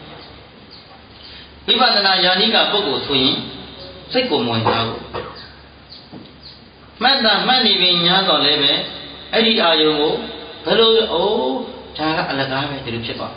ဝိပဿနာယာနိကပုဂ္ဂိုလ်ဆိုရင်စိတ်ကိုမဝင်စားဘူးမှတ်နေပြီညာတော့လည်းပဲအဲ့ဒီအာယုကိုဘယ်လိုဒါကအလကားပဲဒီလိုဖြစ်သွား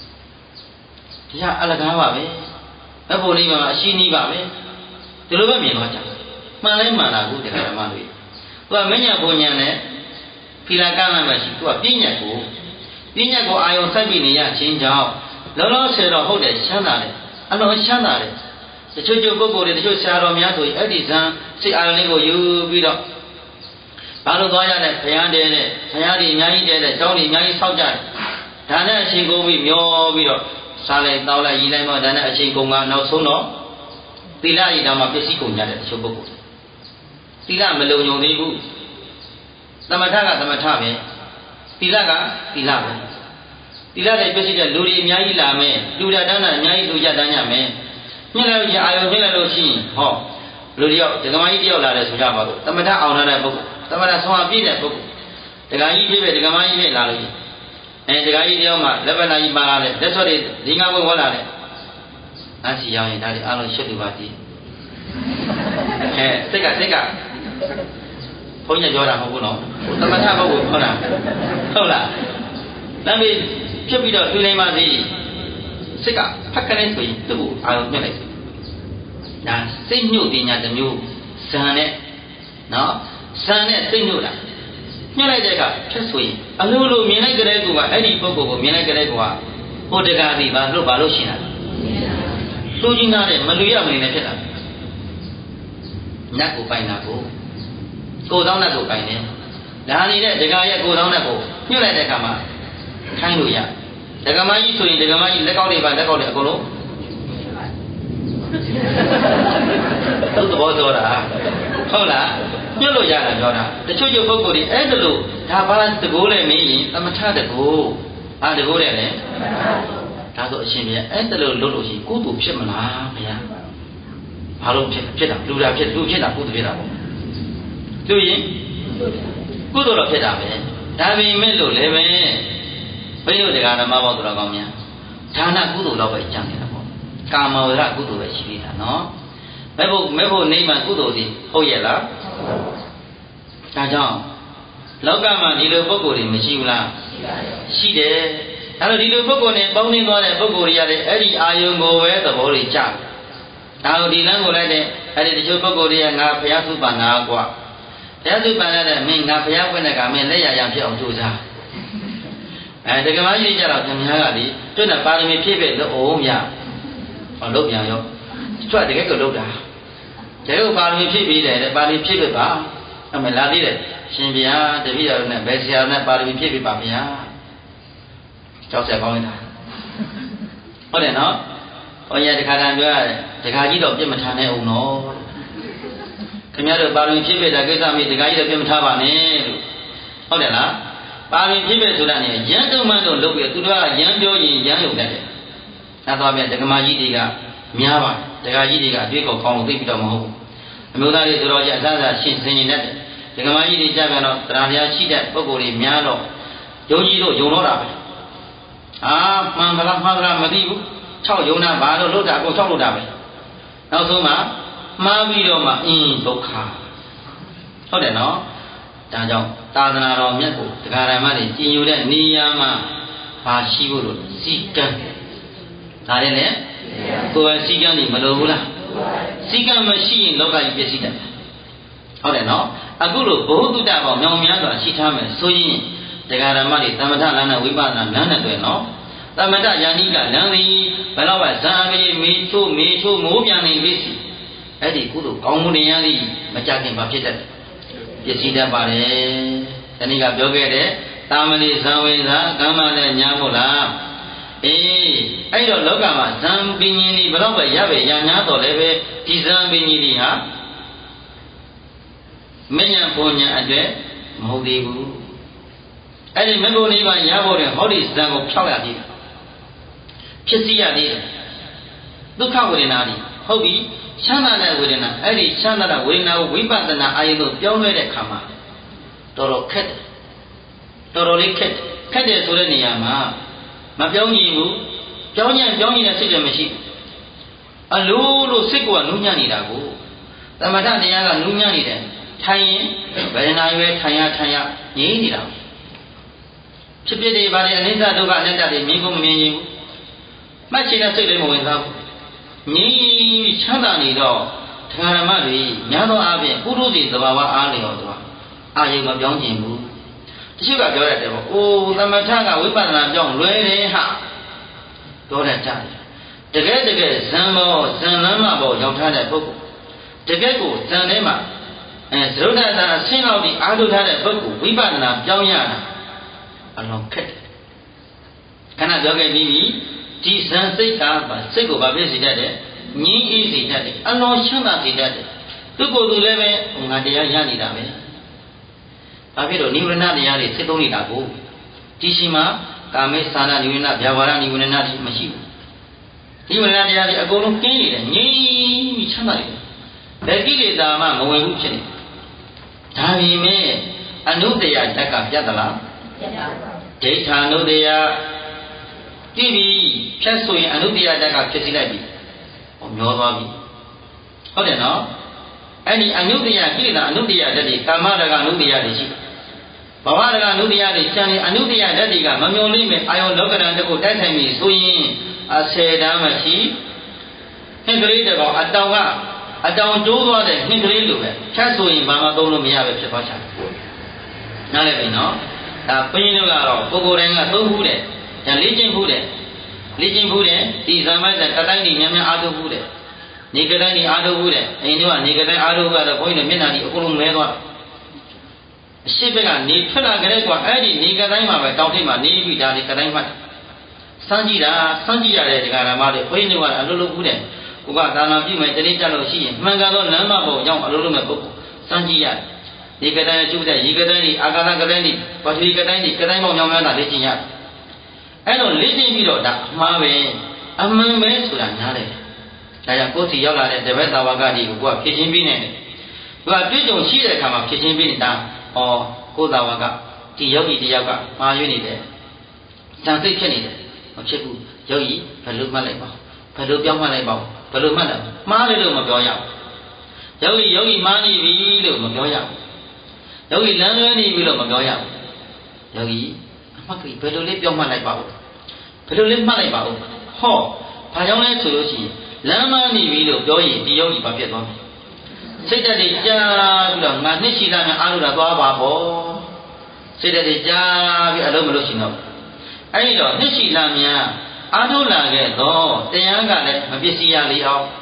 တရားအလကားပါပဲမဖို့လေးပါအရှိနီးပါပဲဒီလိုပဲမြင်သွားကြမှန်လဲမှန်တာကိုတရားဓမ္မတွေသူကမညာဘုံညာနဲ့ဖီလာကမ်းမှမရှိသူကပြဉ္ညာကိုအာယုံစိုက်ပြီးနေရခြင်းကြောင့်လောလောဆယ်တော့ဟုတ်တယ်ချမ်းသာတယ်အလုံးချမ်းသာတယ်တချို့ပုဂ္ဂိုလ်တွေတချို့ဆရာတော်များဆိုရင်အဲ့ဒီဇံစိတ်အာယုံလေးကိုယူပြီးတော့ဘာလို့သွားရလဲဘုရားတဲတဲ့ဘုရားတွေအများကြီးတဲတဲ့ကျောင်းတွေအများကြီးဆောက်ကြတယ်ဒါနဲ့အချိန်ကုန်ပြီးမျောပြီးတော့စားလိုက်တောက်လိုက်ရီလိုက်မှဒါနဲ့အချိန်ကုန်ကနောက်ဆုံးတော့သီလဤတောင်မှပစ္စည်းကုန်ကြတယ်တချို့ပုဂ္ဂိုလ်သီလမလုံုံသေးဘူးသမထကသမထပဲသီလကသီလပဲသီလတဲ့ပစ္စည်းတဲ့လူတွေအများကြီးလာမယ်လူရတန်းတာအများကြီးလူရတန်းကြမယ်ညှက်လို့အာယုံညှက်လို့ရှိရင်ဟောလူတယောက်ဒကမကြီးတယောက်လာတယ်ဆိုကြပါတော့သမထအောင်တဲ့ပုဂ္ဂိုလ်သမထဆုံးအပြည့်တဲ့ပုဂ္ဂိုလ်ဒကာကြီးဖြစ်ပဲဒကမကြီးဖြစ်လာလို့ဒကာကြီးတယောက်မှလက်ပနာကြီးပါလာတယ်လက်စောတွေဒီငါဘုံဝလာတယ်အစီရောက်ရင်ဒါတွေအားလုံးရှစ်လူပါကြည့်စိတ်ကဘုန်းကြီးပြောတာမဟုတ်ဘူးနော်သမထပုဂ္ဂိုလ်ခေါ်တာဟုတ်လားလမ်းပြီးဖြစ်ပြီးတော့တွေ့နိုင်ပါစေစိတ်ကဖက်ကနေဆိုရင်သူ့ကိုအာရုံညှက်လိုက်ဒါစိတ်ညှို့ပညာတစ်မျိုးဇံနဲ့နော်ဇံနဲ့စိတ်ညှို့တာညှက်လိုက်တဲ့အခါဖြစ်ဆိုရင်အလိုလိုမြင်လိုက်ကြတဲ့ကူကအဲ့ဒီပုဂ္ဂိုလ်ကိုမြင်လိုက်ကြတဲ့ကူကဟိုတကားဒီဘာလို့ရှင်းတာလူကြီးနာတဲ့မလူရမနေနဲ့ဖြစ်တာနတ်ကိုပိုင်တာကိုသောနတ်ကိုပိုင်တယ်ဒါနေတဲ့ဒကာရဲ့ကိုသောနတ်ကိုညှို့လိုက်တဲ့အခါမှာခိုင်းလို့ရဒကမကြီးဆိုရင်ဒကမကြီးလက်ကောက်တွေပါလက်ကောက်တွေအကုန်လုံးသူ့သဘောပြောတာဟုတ်လားညှို့လို့ရတာပြောတာတချို့ပုဂ္ဂိုလ်တွေအဲ့ဒါလို့ဒါဘာတကိုးလဲမင်းရင်သမထတကိုးဘာတကိုးလဲလဲဒါဆိုအရှင်ဘုရားအဲ့ဒါလို့လုပ်လို့ရှိကုသိုလ်ဖြစ်မလားဘုရားဘာလို့ဖြစ်တာလူတာဖြစ်လူဖြစ်တာကုသိုလ်ဖြစ်တာပေါ့လူရင်ကုသိုလ်တော့ဖြစ်တာပဲဒါပေမဲ့လို့လည်းပဲဘိယုဒကာဓမ္မဘောတော်ကောင်းများဒါနကုသိုလ်တော့ပဲကြံနေတာပေါ့ကာမဝရကုသိုလ်ပဲရှိနေတာနော်မဲ့ဖို့နေမှကုသိုလ်စီဟုတ်ရဲ့လားဒါကြောင့်လောကမှာဒီလိုပုဂ္ဂိုလ်တွေမရှိဘူးလားရှိတယ်အဲ့တော့ဒီလိုပုဂ္ဂိုလ်နဲ့ပေါင်းသိသွားတဲ့ပုဂ္ဂိုလ်တွေရတဲ့အဲ့ဒီအာယုံကိုပဲသဘောတွေကြဒါကိုဒီလမ်းကိုလိုက်တဲ့အဲ့ဒီတချို့ပုဂ္ဂိုလ်တွေကငါဘုရားသုပန်နာကွာဘုရားသုပန်ရတဲ့မင်းငါဘုရားဖွင့်တဲ့ကမင်းလက်ရရဖြစ်အောင်ကြိုးစားဒကမကြီးကြတော့ခင်ဗျားကလေတွန်းတဲ့ပါရမီဖြည့်ပဲလို့အောင်ရဟောလုပ်ပြန်ရောကျွတ်တကယ်ကိုလုပ်တာကျတော့ပါရမီဖြည့်ပြီးတယ်ပါရမီဖြည့်ပြပါအမေလာသေးတယ်ရှင်ဗျာတပည့်တော်နဲ့ဘယ်ဆရာနဲ့ပါရမီဖြည့်ပြပါဗျာကြောက်ဆက်ကောင်းနေတာဟုတ်တယ်နော်ဟောရတခါတည်းပြောရတယ်တခါကြီးတော့ပြစ်မထားနဲ့အောင်နော်ခင်ဗျားတို့ပါရမီဖြည့်ပြတဲ့ကိစ္စမျိုးတခါကြီးတော့ပြစ်မထားပါနဲ့လို့ဟုတ်တယ်လားပါရမီဖြည့်ပြဆိုတာနဲ့ရန်တုံမှန်တော့လုပ်ပြီးသူတို့ကရန်ပြောရင်ရန်လုပ်တယ်သာသွားပြန်ဒကမာကြီးတွေကများပါဒကာကြီးတွေကအတွေ့ကောင်းလို့သိပြီးတော့မဟုတ်ဘူးအမျိုးသားတွေဆိုတော့ကြအစားစားရှင်းစင်နေတတ်တယ်ဒကမာကြီးတွေကြပြန်တော့တရားတရားရှိတဲ့ပုဂ္ဂိုလ်တွေများတော့ယုံကြည်လို့ယုံတော့တာပဲမှန်ဗလားမှားဗလားမသိဘူး6ယုံတာဘာလို့လို့တာကို6လို့တာပဲနောက်ဆုံးမှမှားပြီးတော့မှဒုက္ခဟုတ်တယ်နော်ဒါကြောင့်သာသနာတော်မြတ်ကိုဒကာရမတွေကျင့်ယူတဲ့နေရာမှာဘာရှိဖို့လို့စီကံဒါလည်းလေကိုယ်စီကံနေမလိုဘူးလားစီကံမရှိရင်လောကကြီးပြည့်စည်တတ်တယ်ဟုတ်တယ်နော်အခုလိုဘုဟုတ္တပေါင်းမြောင်များစွာရှိထားမယ်ဆိုရင်ဒကာရမတွေသမထလမ်းနဲ့ဝိပဿနာလမ်းနဲ့တွေ့နော်သမထယာနိကလမ်းသည်ဘယ်တော့မှဇာမေမေချိုးမိုးပြန်နေပြီစီအဲ့ဒီကုသိုလ်ကောင်းမှုတွေရသည်မကြခင်ပါဖြစ်တတ်ပြည့်စည်တတ်ပါတယ်တနည်းကပြောခဲ့တဲ့တာမဏိဇံဝင်သာကမ္မနဲ့ညာမို့လားအဲ့တော့လောကမှာဇံပင်ကြီးတွေဘယ်တော့ပဲရပဲရညာတော့လည်းပဲဒီဇံပင်ကြီးတွေဟာမဉ္ဇဉ်ပုံညာအတွက်မဟုတ်သေးဘူးအဲ့ဒီမေဖို့နိဗ္ဗာန်ရဖို့တဲ့ဟောဒီဇံကိုဖြောက်ရသေးတယ်ဖြစ်စီရသေးတယ်ဒုက္ခဝေဒနာတွေဟုတ်ပြီချမ်းသာတဲ့ဝေဒနာအဲ့ဒီချမ်းသာတဲ့ဝေဒနာကိုဝိပဿနာအာရုံလို့ပြောင်းလဲတဲ့ခါမှာတော်တော်ခက်တယ်တော်တော်လေးခက်တယ်ဆိုတဲ့နေရာမှာမပြောင်းကြည့်ဘူးပြောင်းရင်တဲ့စိတ်လည်းမရှိဘူးအလိုလိုစိတ်ကနူးညံ့နေတာကိုသမထတရားကနူးညံ့နေတယ်ထိုင်ရင်ဗေဒနာရွယ်ထိုင်ရငြိမ်းနေတာဖြစ်ဖြစ်တွေဗါတယ်အနိစ္စဒုက္ခအနတ္တတွေမြင်ကိုမမြင်ရင်ဘူးမှတ်ချင်တဲ့စိတ်လည်းမဝင်စားဘူးငြိမ်းချမ်းသာနေတော့ဓမ္မတွေများသောအားဖြင့်ပုရုဇေသဘာဝအားလျော်သွားအာယုံမပြောင်းကျင်ဘူးတချို့ကပြောရတယ်ပေါ့သမထကဝိပဿနာပြောင်းလွယ်တယ်ဟာပြောတတ်တယ်တကယ်ဇံလမ်းမပေါ်ရောက်ထားတဲ့ပုဂ္ဂိုလ်တကယ်ကိုဇံထဲမှာသရုပ်ဒ္ဒအဆင်းလောက်ဒီအားထုတ်ထားတဲ့ပုဂ္ဂိုလ်ဝိပဿနာပြောင်းရတာအလွန်ခက်တယ်ခဏပြောခဲ့ပြီးဒီဇံစိတ်ကစိတ်ကိုဘာဖြစ်စေတတ်တယ်ငြင်းအေးစေတတ်တယ်အလွန်ချမ်းသာစေတတ်တယ်သူကိုယ်သူလည်းပဲငါတရားရနေတာပဲဘာဖြစ်လို့နိဗ္ဗာန်တရားတွေစစ်သုံးနေတာကိုဒီရှိမှာကာမေသာနာနိဝရဏဗျာပါဒနိဝရဏတွေမရှိဘူးနိဝရဏတရားတွေအကုန်လုံးကင်းနေတယ်ငြိမ်းပြီးချမ်းသာတယ်ဘယ်ကိလေသာမှမဝင်ဘူးဖြစ်နေဒါပေမဲ့အနုတ္တယဓာတ်ကပြတ်သလားပြတ်ပါဘူးဒိဋ္ဌာနုတ္တယကြည့်ပြီးဖြတ်ဆိုရင်အနုတ္တယဓာတ်ကဖြစ်စီလိုက်ပြီမျောသွားပြီဟုတ်တယ်နော်အဲ့ဒီအနုတ္တယကိလေသာအနုတ္တယဓာတ်တွေကာမရကအနုတ္တယတွေရှိဘဝရကအနုတ္တယတွေကျန်နေအနုတ္တယဓာတ်တွေကမမျောလိမ့်မယ်အာယောလောကရန်တခုတိုက်ဆိုင်ပြီဆိုရင်10တန်းမရှိဟင်္ကလေးတကောင်အတောင်တိုးသွားတဲ့ဟင်္ကလေးလိုပဲဖြတ်ဆိုရင်ဘာမှသုံးလို့မရပဲဖြစ်သွားချင်တယ်နားလည်ပြီနော်ဒါဘုန်းကြီးတို့ကတော့ကိုယ်တိုင်းကသုံးဘူးတဲ့ဒါလေ့ကျင့်ဘူးတဲ့ဒီဇာမိုက်ကတိုင်းတွေများအားထုတ်ဘူးတဲ့နေကတိုင်းတွေအားထုတ်ဘူးတဲ့အိမ်တို့ကနေကတိုင်းအားထုတ်ကတော့ဘုန်းကြီးတို့မျက်နှာကြီးအကုန်လုံးမဲသွားအရှိဘက်ကနေထွက်လာကြတဲ့ကွာအဲ့ဒီနေကတိုင်းမှာပဲတောင်ထိပ်မှာနေပြီးဒါတွေကတိုင်းမှတ်စမ်းကြည့်ရတဲ့ဒကာရမတွေဘုန်းကြီးတို့ကအလုပ်လုပ်ဘူးတဲ့ကိုကဒါနာပြုမယ်တတိကြလို့ရှိရင်မှန်ကန်သောလမ်းမပေါ်ရောက်အလုပ်လုပ်မဲ့ပုဂ္ဂိုလ်စမ်းကြည့်ရတယ်ဒီကတိုင်းကျုပ်တဲ့ရေကတိုင်းတွေအာကာသကတိုင်းတွေပထဝီကတိုင်းတွေကတိုင်းပေါင်းများများတာလေ့ကျင့်ရတယ်အဲ့တော့လေ့ကျင့်ပြီးတော့ဒါအမှားပဲအမှန်ပဲဆိုတာနားတယ်ဒါကြောင့်ကိုယ်စီရောက်လာတဲ့တပည့်သာဝကတွေကိုကဖြည့်ချင်းပြီးနေတယ်သူကတွေ့ကြုံရှိတဲ့အခါမှာဖြည့်ချင်းပြီးနေတာကိုယ်သာဝကဒီယောဂီတယောက်ကမှားရွေးနေတယ်ဇံစိတ်ဖြစ်နေတယ်မဖြစ်ဘူးယောဂီဘယ်လိုမှတ်လိုက်ပါဘယ်လိုပြောင်းမှတ်လိုက်ပါဘယ်လိုမှတ်လဲမှားတယ်လို့မပြောရဘူးယောဂီမှားနေပြီလို့မပြောရဘူးယောဂီလမ်းလွဲနေပြီလို့မပြောရဘူးယောဂီအမှတ်ကြီးဘယ်လိုလေးပြောင်းမှတ်လိုက်ပါဦးဘယ်လိုလေးမှတ်လိုက်ပါဦးဘာကြောင့်လဲဆိုလို့ရှိရင်လမ်းမနေပြီလို့ပြောရင်ဒီယောဂီဘာဖြစ်သွားမလဲစိတ်ဓာတ်တွေကြားပြီးတော့ငါနှစ်ရှိတာများအားလို့တာသွားပါပေါ့စိတ်ဓာတ်တွေကြားပြီးအလုံးမလို့ရှိတော့အဲ့ဒီတော့နှစ်ရှိတာများအားထုတ်လာခဲ့တော့တရားကလည်းမပစ္စည်းရလေအောင်ဝ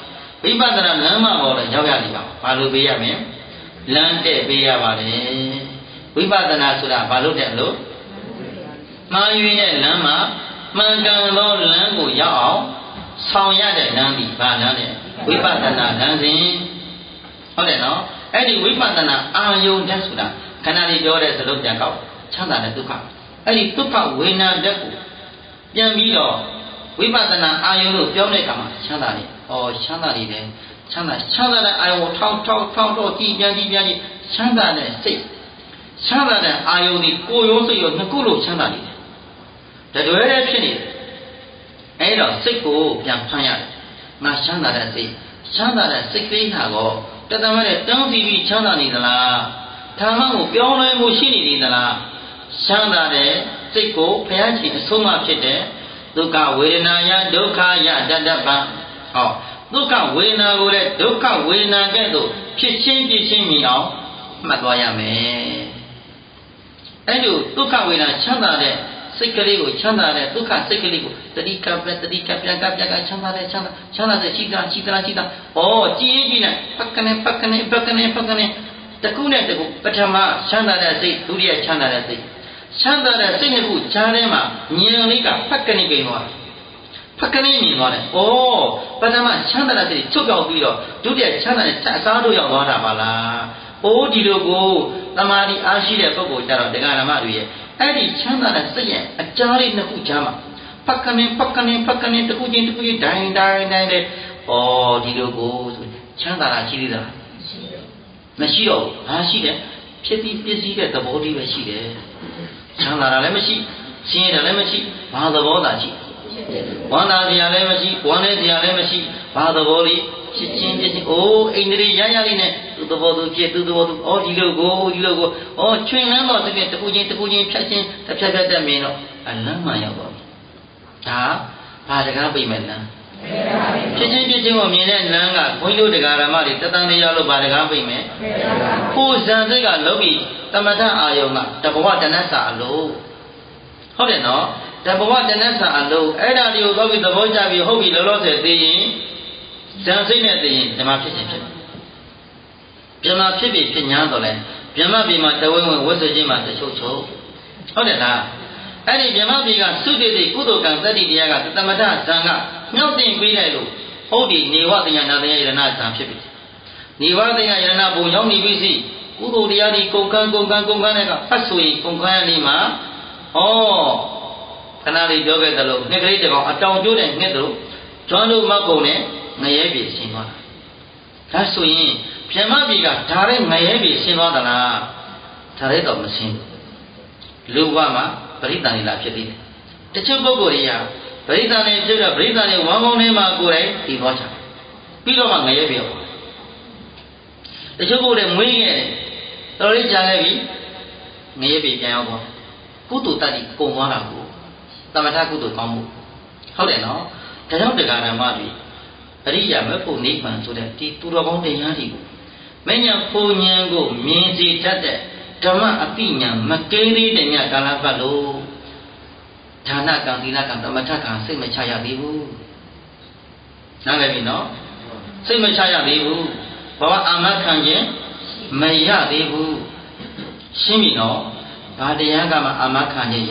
ဝိပဿနာလမ်းမပေါ်တော့ရောက်ရလိမ့်ပါဘာလို့ပေးရမလဲလမ်းတဲ့ပေးရပါတယ်ဝိပဿနာဆိုတာဘာလို့တဲ့လို့မှားယွင်းတဲ့လမ်းမှာမှန်ကန်သောလမ်းကိုရောက်အောင်ဆောင်ရတဲ့လမ်းဒီဘာလမ်းလဲဝိပဿနာလမ်းစဉ်ဟုတ်တယ်နော်အဲ့ဒီဝိပဿနာအာယုန်တက်ဆိုတာခဏလေးပြောတဲ့စလုံးပြန်ကောက်ချမ်းသာတဲ့ဒုက္ခအဲ့ဒီဒုက္ခဝေဒနာတက်ကိုပြန်ပြီးတော့ဝိပဿနာအာယုန်လို့ပြောတဲ့အခါမှာချမ်းသာတယ်။အော်ချမ်းသာတယ်ချမ်းသာတဲ့အာယုန်ကိုထောင်းတော့ကြည်ပြန်ချမ်းသာတဲ့စိတ်ချမ်းသာတဲ့အာယုန်ဒီကိုယ်ရောစိတ်ရောနှစ်ခုလို့ချမ်းသာနေတယ်။တတွဲတဲ့ဖြစ်နေတယ်။အဲ့တော့စိတ်ကိုပြန်ဖမ်းရတယ်။ငါချမ်းသာတဲ့စိတ်ကလေးဟာကောတသမနဲ့တောင်းစီပြီးချမ်းသာနေသလား။ဓမ္မကိုပြောင်းလဲမှုရှိနေသလား။ချမ်းသာတဲ့စိတ်ကိုဘုရားရှင်အဆုံးအမဖြစ်တဲ့ဒုက္ခဝေဒနာယဒုက္ခယတတ္တပံဟောဒုက္ခဝေဒနာကိုလည်းဒုက္ခဝေဒနာကဲ့သို့ဖြစ်ချင်းမြင်အောင်မှတ်သွားရမယ်အဲ့ဒီဒုက္ခဝေဒနာချမ်းသာတဲ့စိတ်ကလေးကိုချမ်းသာတဲ့ဒုက္ခစိတ်ကလေးကိုတတိကပြပြန်ကချမ်းသာတဲ့ရှိတာဩကြည်ကြည့်လိုက်ဖက်ကနေတခုနဲ့တခုပထမချမ်းသာတဲ့စိတ်ဒုတိယချမ်းသာတဲ့စိတ်ချမ်းသာတဲ့စိတ်နှစ်ခုကြားထဲမှာဉာဏ်လေးကဖက်ကနေကိန်းသွားတယ်ဖက်ကနေမြင်သွားတယ်။အော်ပထမချမ်းသာတဲ့စိတ်ချုပ်ပြောက်ပြီးတော့ဒုတိယချမ်းသာတဲ့အစားတို့ရောက်သွားတာပါလား။အိုးဒီလိုကိုသမာဓိအားရှိတဲ့ပုဂ္ဂိုလ်ကြတော့တရားဓမ္မတွေရဲ့အဲ့ဒီချမ်းသာတဲ့စိတ်ရဲ့အကြားလေးနှစ်ခုကြားမှာဖက်ကနေတခုချင်းဒိုင်းတဲ့အော်ဒီလိုကိုချမ်းသာတာရှိသေးသလားမရှိတော့ဘူး။ဟာရှိတယ်ဖြစ်ပြီးပြည့်စည်တဲ့သဘောတည်းပဲရှိတယ်။ချမ်းသာတာလည်းမရှိဆင်းရဲတာလည်းမရှိဘာသဘောသာရှိဝမ်းသာစရာလည်းမရှိဝမ်းနည်းစရာလည်းမရှိဘာသဘောလေးဖြစ်ချင်းအိုးအိန္ဒြေရရလေးနဲ့သူသဘောသူဖြစ်သူသဘောသူအော်ဒီလိုကိုအော်ချွင်လန်းတော့တကယ်တခုချင်းဖြတ်ချင်းတစ်ဖြတ်တက်မင်းတော့အလန်းမှရောက်တော့ဒါဘာတကားပြိမဲ့လမ်းဖြစ်ချင်းကိုမြင်တဲ့လမ်းကဘုန်းကြီးတို့တရားဓမ္မတွေတသံတရားလို့ဘာတကားပြိမဲ့ကိုယ်ဇံစိတ်ကလုံးပြီးသမထအာယုံကတဘဝတဏ္ဍစာအလို့ဟုတ်တယ်နော်တဘဝတဏ္ဍစာအလို့အဲ့ဒါတွေကိုတော့ပြီးသဘောကျပြီးဟုတ်ပြီလောလောဆယ်သိရင်ဇံစိတ်နဲ့သိရင်ဓမ္မဖြစ်ခြင်းဖြစ်ဓမ္မဖြစ်ပြီဖြစ်ညာတော့လဲဓမ္မပြီမှာတဝင်းဝတ်စခြင်းမှာတချုပ်ဟုတ်တယ်လားအဲ့ဒီဓမ္မပြီကသုတိတိကုသိုလ်ကံတတိတရားကသမထဇံကမြောက်တင်ပေးလိုက်လို့ဟုတ်ဒီနေဝတညာနာတယယရဏဇံဖြစ်ပြီနေဝတညာယရဏဘုံရောက်နေပြီစီကုသိုလ်တရားဒီကုန်ကန်းတဲ့ကဖတ်ဆိုရင်ကုန်ကန်းရနေမှာဩခဏလေးပြောခဲ့သလိုနှစ်ကလေးတကောင်အတောင်ကျိုးတဲ့နှစ်တို့ကျွမ်းတို့မကုံနဲ့ငရဲပြေရှင်းသွားတာဒါဆိုရင်ပြမပြေကဒါနဲ့ငရဲပြေရှင်းသွားသလားဒါလည်းတော့မရှင်းဘူးလူဘဝမှာပရိသန္တိလာဖြစ်သေးတယ်တချို့ပုဂ္ဂိုလ်တွေကပရိသန္တိဖြစ်တော့ပရိသန္တိဝမ်းကုန်းထဲမှာကိုယ်တိုင်ဒီသွားချပြီးတော့မှငရဲပြေသွားတချို့ပုဂ္ဂိုလ်တွေမွေးခဲ့တယ်တော်လေးကြာခဲ့ပြီငရဲပြေပြန်ရောက်သွားကုသိုလ်တတ္တိကုန်သွားတာကိုသမထကုသိုလ်ကောင်းမှုဟုတ်တယ်နော်ဒါကြောင့်တရားဓမ္မတွေအရိယာမေဖို့နိဗ္ဗာန်ဆိုတဲ့ဒီသူတော်ကောင်းတရားတွေကိုမဉ္ဇဉ်ပုံဉဏ်ကိုမြင်စေတတ်တဲ့ဓမ္မအပိညာမကဲသေးတဲ့ညကာလပတ်လို့ဌာနကံသီလကံသမထကံစိတ်မချရသေးဘူးနားလည်ပြီနော်စိတ်မချရသေးဘူးဘာဝအာမခံခြင်းမရသေးဘူးရှင်းပြီနော်ဘာတရားကမှအာမခံခြင်းရ